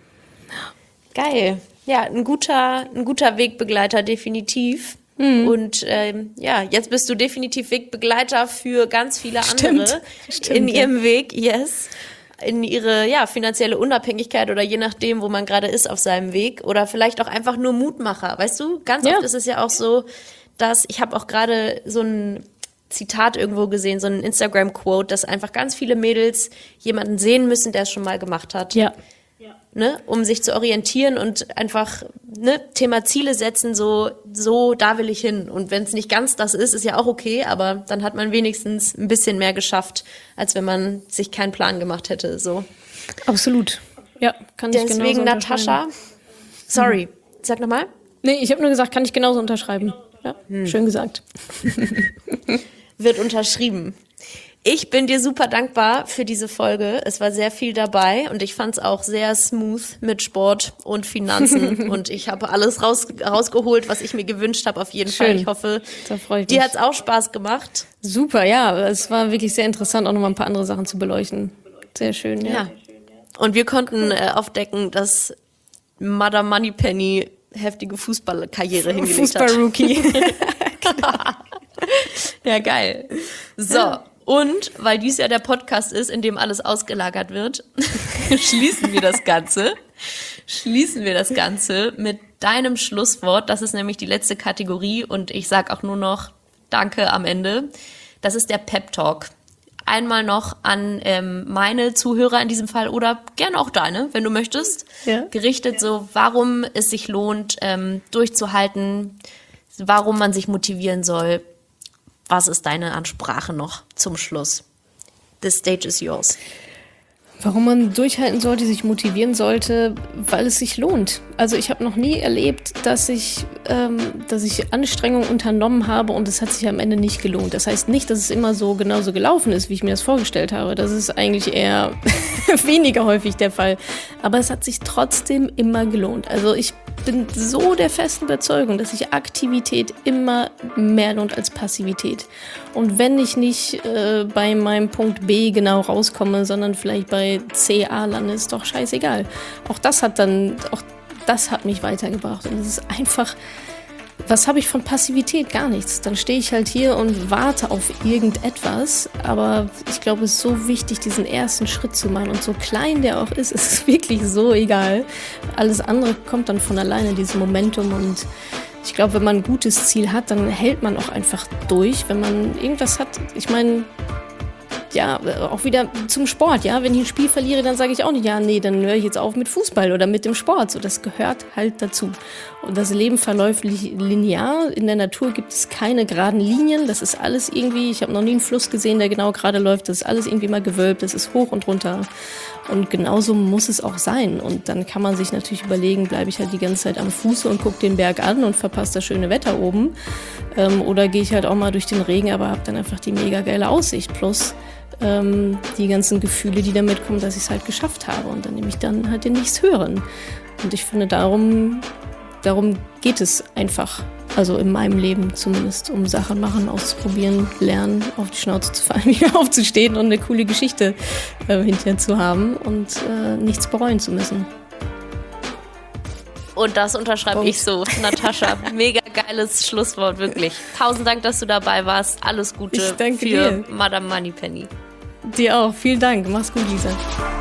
Geil. Ja, ein guter Wegbegleiter, definitiv. Mhm. Und jetzt bist du definitiv Wegbegleiter für ganz viele andere in ihrem Weg, yes. In ihre finanzielle Unabhängigkeit oder je nachdem, wo man gerade ist auf seinem Weg. Oder vielleicht auch einfach nur Mutmacher. Weißt du, ganz oft ist es ja auch so, dass ich habe auch gerade so ein Zitat irgendwo gesehen, so ein Instagram-Quote, dass einfach ganz viele Mädels jemanden sehen müssen, der es schon mal gemacht hat. Ja. Ne, um sich zu orientieren und einfach Thema Ziele setzen, so da will ich hin. Und wenn es nicht ganz das ist ja auch okay, aber dann hat man wenigstens ein bisschen mehr geschafft, als wenn man sich keinen Plan gemacht hätte. So. Absolut. Ja, kann ich genauso unterschreiben. Deswegen Natascha, sorry, sag nochmal. Nee, ich habe nur gesagt, kann ich genauso unterschreiben. Ja, schön gesagt. Wird unterschrieben. Ich bin dir super dankbar für diese Folge. Es war sehr viel dabei und ich fand es auch sehr smooth mit Sport und Finanzen und ich habe alles rausgeholt, was ich mir gewünscht habe auf jeden Fall. Ich hoffe, dir hat es auch Spaß gemacht. Super, ja. Es war wirklich sehr interessant, auch nochmal ein paar andere Sachen zu beleuchten. Sehr schön, ja. Und wir konnten aufdecken, dass Madame Moneypenny heftige Fußballkarriere hingelegt hat. Fußball-Rookie. Ja, geil. So. Und weil dies ja der Podcast ist, in dem alles ausgelagert wird, schließen wir das Ganze mit deinem Schlusswort. Das ist nämlich die letzte Kategorie und ich sag auch nur noch Danke am Ende. Das ist der Pep Talk. Einmal noch an meine Zuhörer in diesem Fall oder gerne auch deine, wenn du möchtest, gerichtet so, warum es sich lohnt, durchzuhalten, warum man sich motivieren soll. Was ist deine Ansprache noch zum Schluss? The stage is yours. Warum man durchhalten sollte, sich motivieren sollte, weil es sich lohnt. Also ich habe noch nie erlebt, dass ich Anstrengungen unternommen habe und es hat sich am Ende nicht gelohnt. Das heißt nicht, dass es immer so genauso gelaufen ist, wie ich mir das vorgestellt habe. Das ist eigentlich eher weniger häufig der Fall. Aber es hat sich trotzdem immer gelohnt. Also ich bin so der festen Überzeugung, dass sich Aktivität immer mehr lohnt als Passivität. Und wenn ich nicht bei meinem Punkt B genau rauskomme, sondern vielleicht bei CA lande, ist doch scheißegal. Auch das hat mich weitergebracht. Und es ist einfach, was habe ich von Passivität? Gar nichts. Dann stehe ich halt hier und warte auf irgendetwas. Aber ich glaube, es ist so wichtig, diesen ersten Schritt zu machen. Und so klein der auch ist es wirklich so egal. Alles andere kommt dann von alleine, dieses Momentum. Und ich glaube, wenn man ein gutes Ziel hat, dann hält man auch einfach durch. Wenn man irgendwas hat, ich meine, ja, auch wieder zum Sport, ja. Wenn ich ein Spiel verliere, dann sage ich auch nicht, ja, nee, dann höre ich jetzt auf mit Fußball oder mit dem Sport. So, das gehört halt dazu. Und das Leben verläuft linear. In der Natur gibt es keine geraden Linien. Das ist alles irgendwie, ich habe noch nie einen Fluss gesehen, der genau gerade läuft. Das ist alles irgendwie mal gewölbt. Das ist hoch und runter. Und genauso muss es auch sein. Und dann kann man sich natürlich überlegen, bleibe ich halt die ganze Zeit am Fuße und gucke den Berg an und verpasse das schöne Wetter oben. Oder gehe ich halt auch mal durch den Regen, aber habe dann einfach die mega geile Aussicht. Plus die ganzen Gefühle, die damit kommen, dass ich es halt geschafft habe. Und dann nehme ich dann halt den nächsten höheren. Und ich finde, darum geht es einfach. Also in meinem Leben zumindest, um Sachen machen, auszuprobieren, lernen, auf die Schnauze zu fallen, wieder aufzustehen und eine coole Geschichte hinterher zu haben und nichts bereuen zu müssen. Und das unterschreibe ich so. Natascha, mega geiles Schlusswort, wirklich. 1000 Dank, dass du dabei warst. Alles Gute für dir. Madame Moneypenny. Dir auch. Vielen Dank. Mach's gut, Lisa.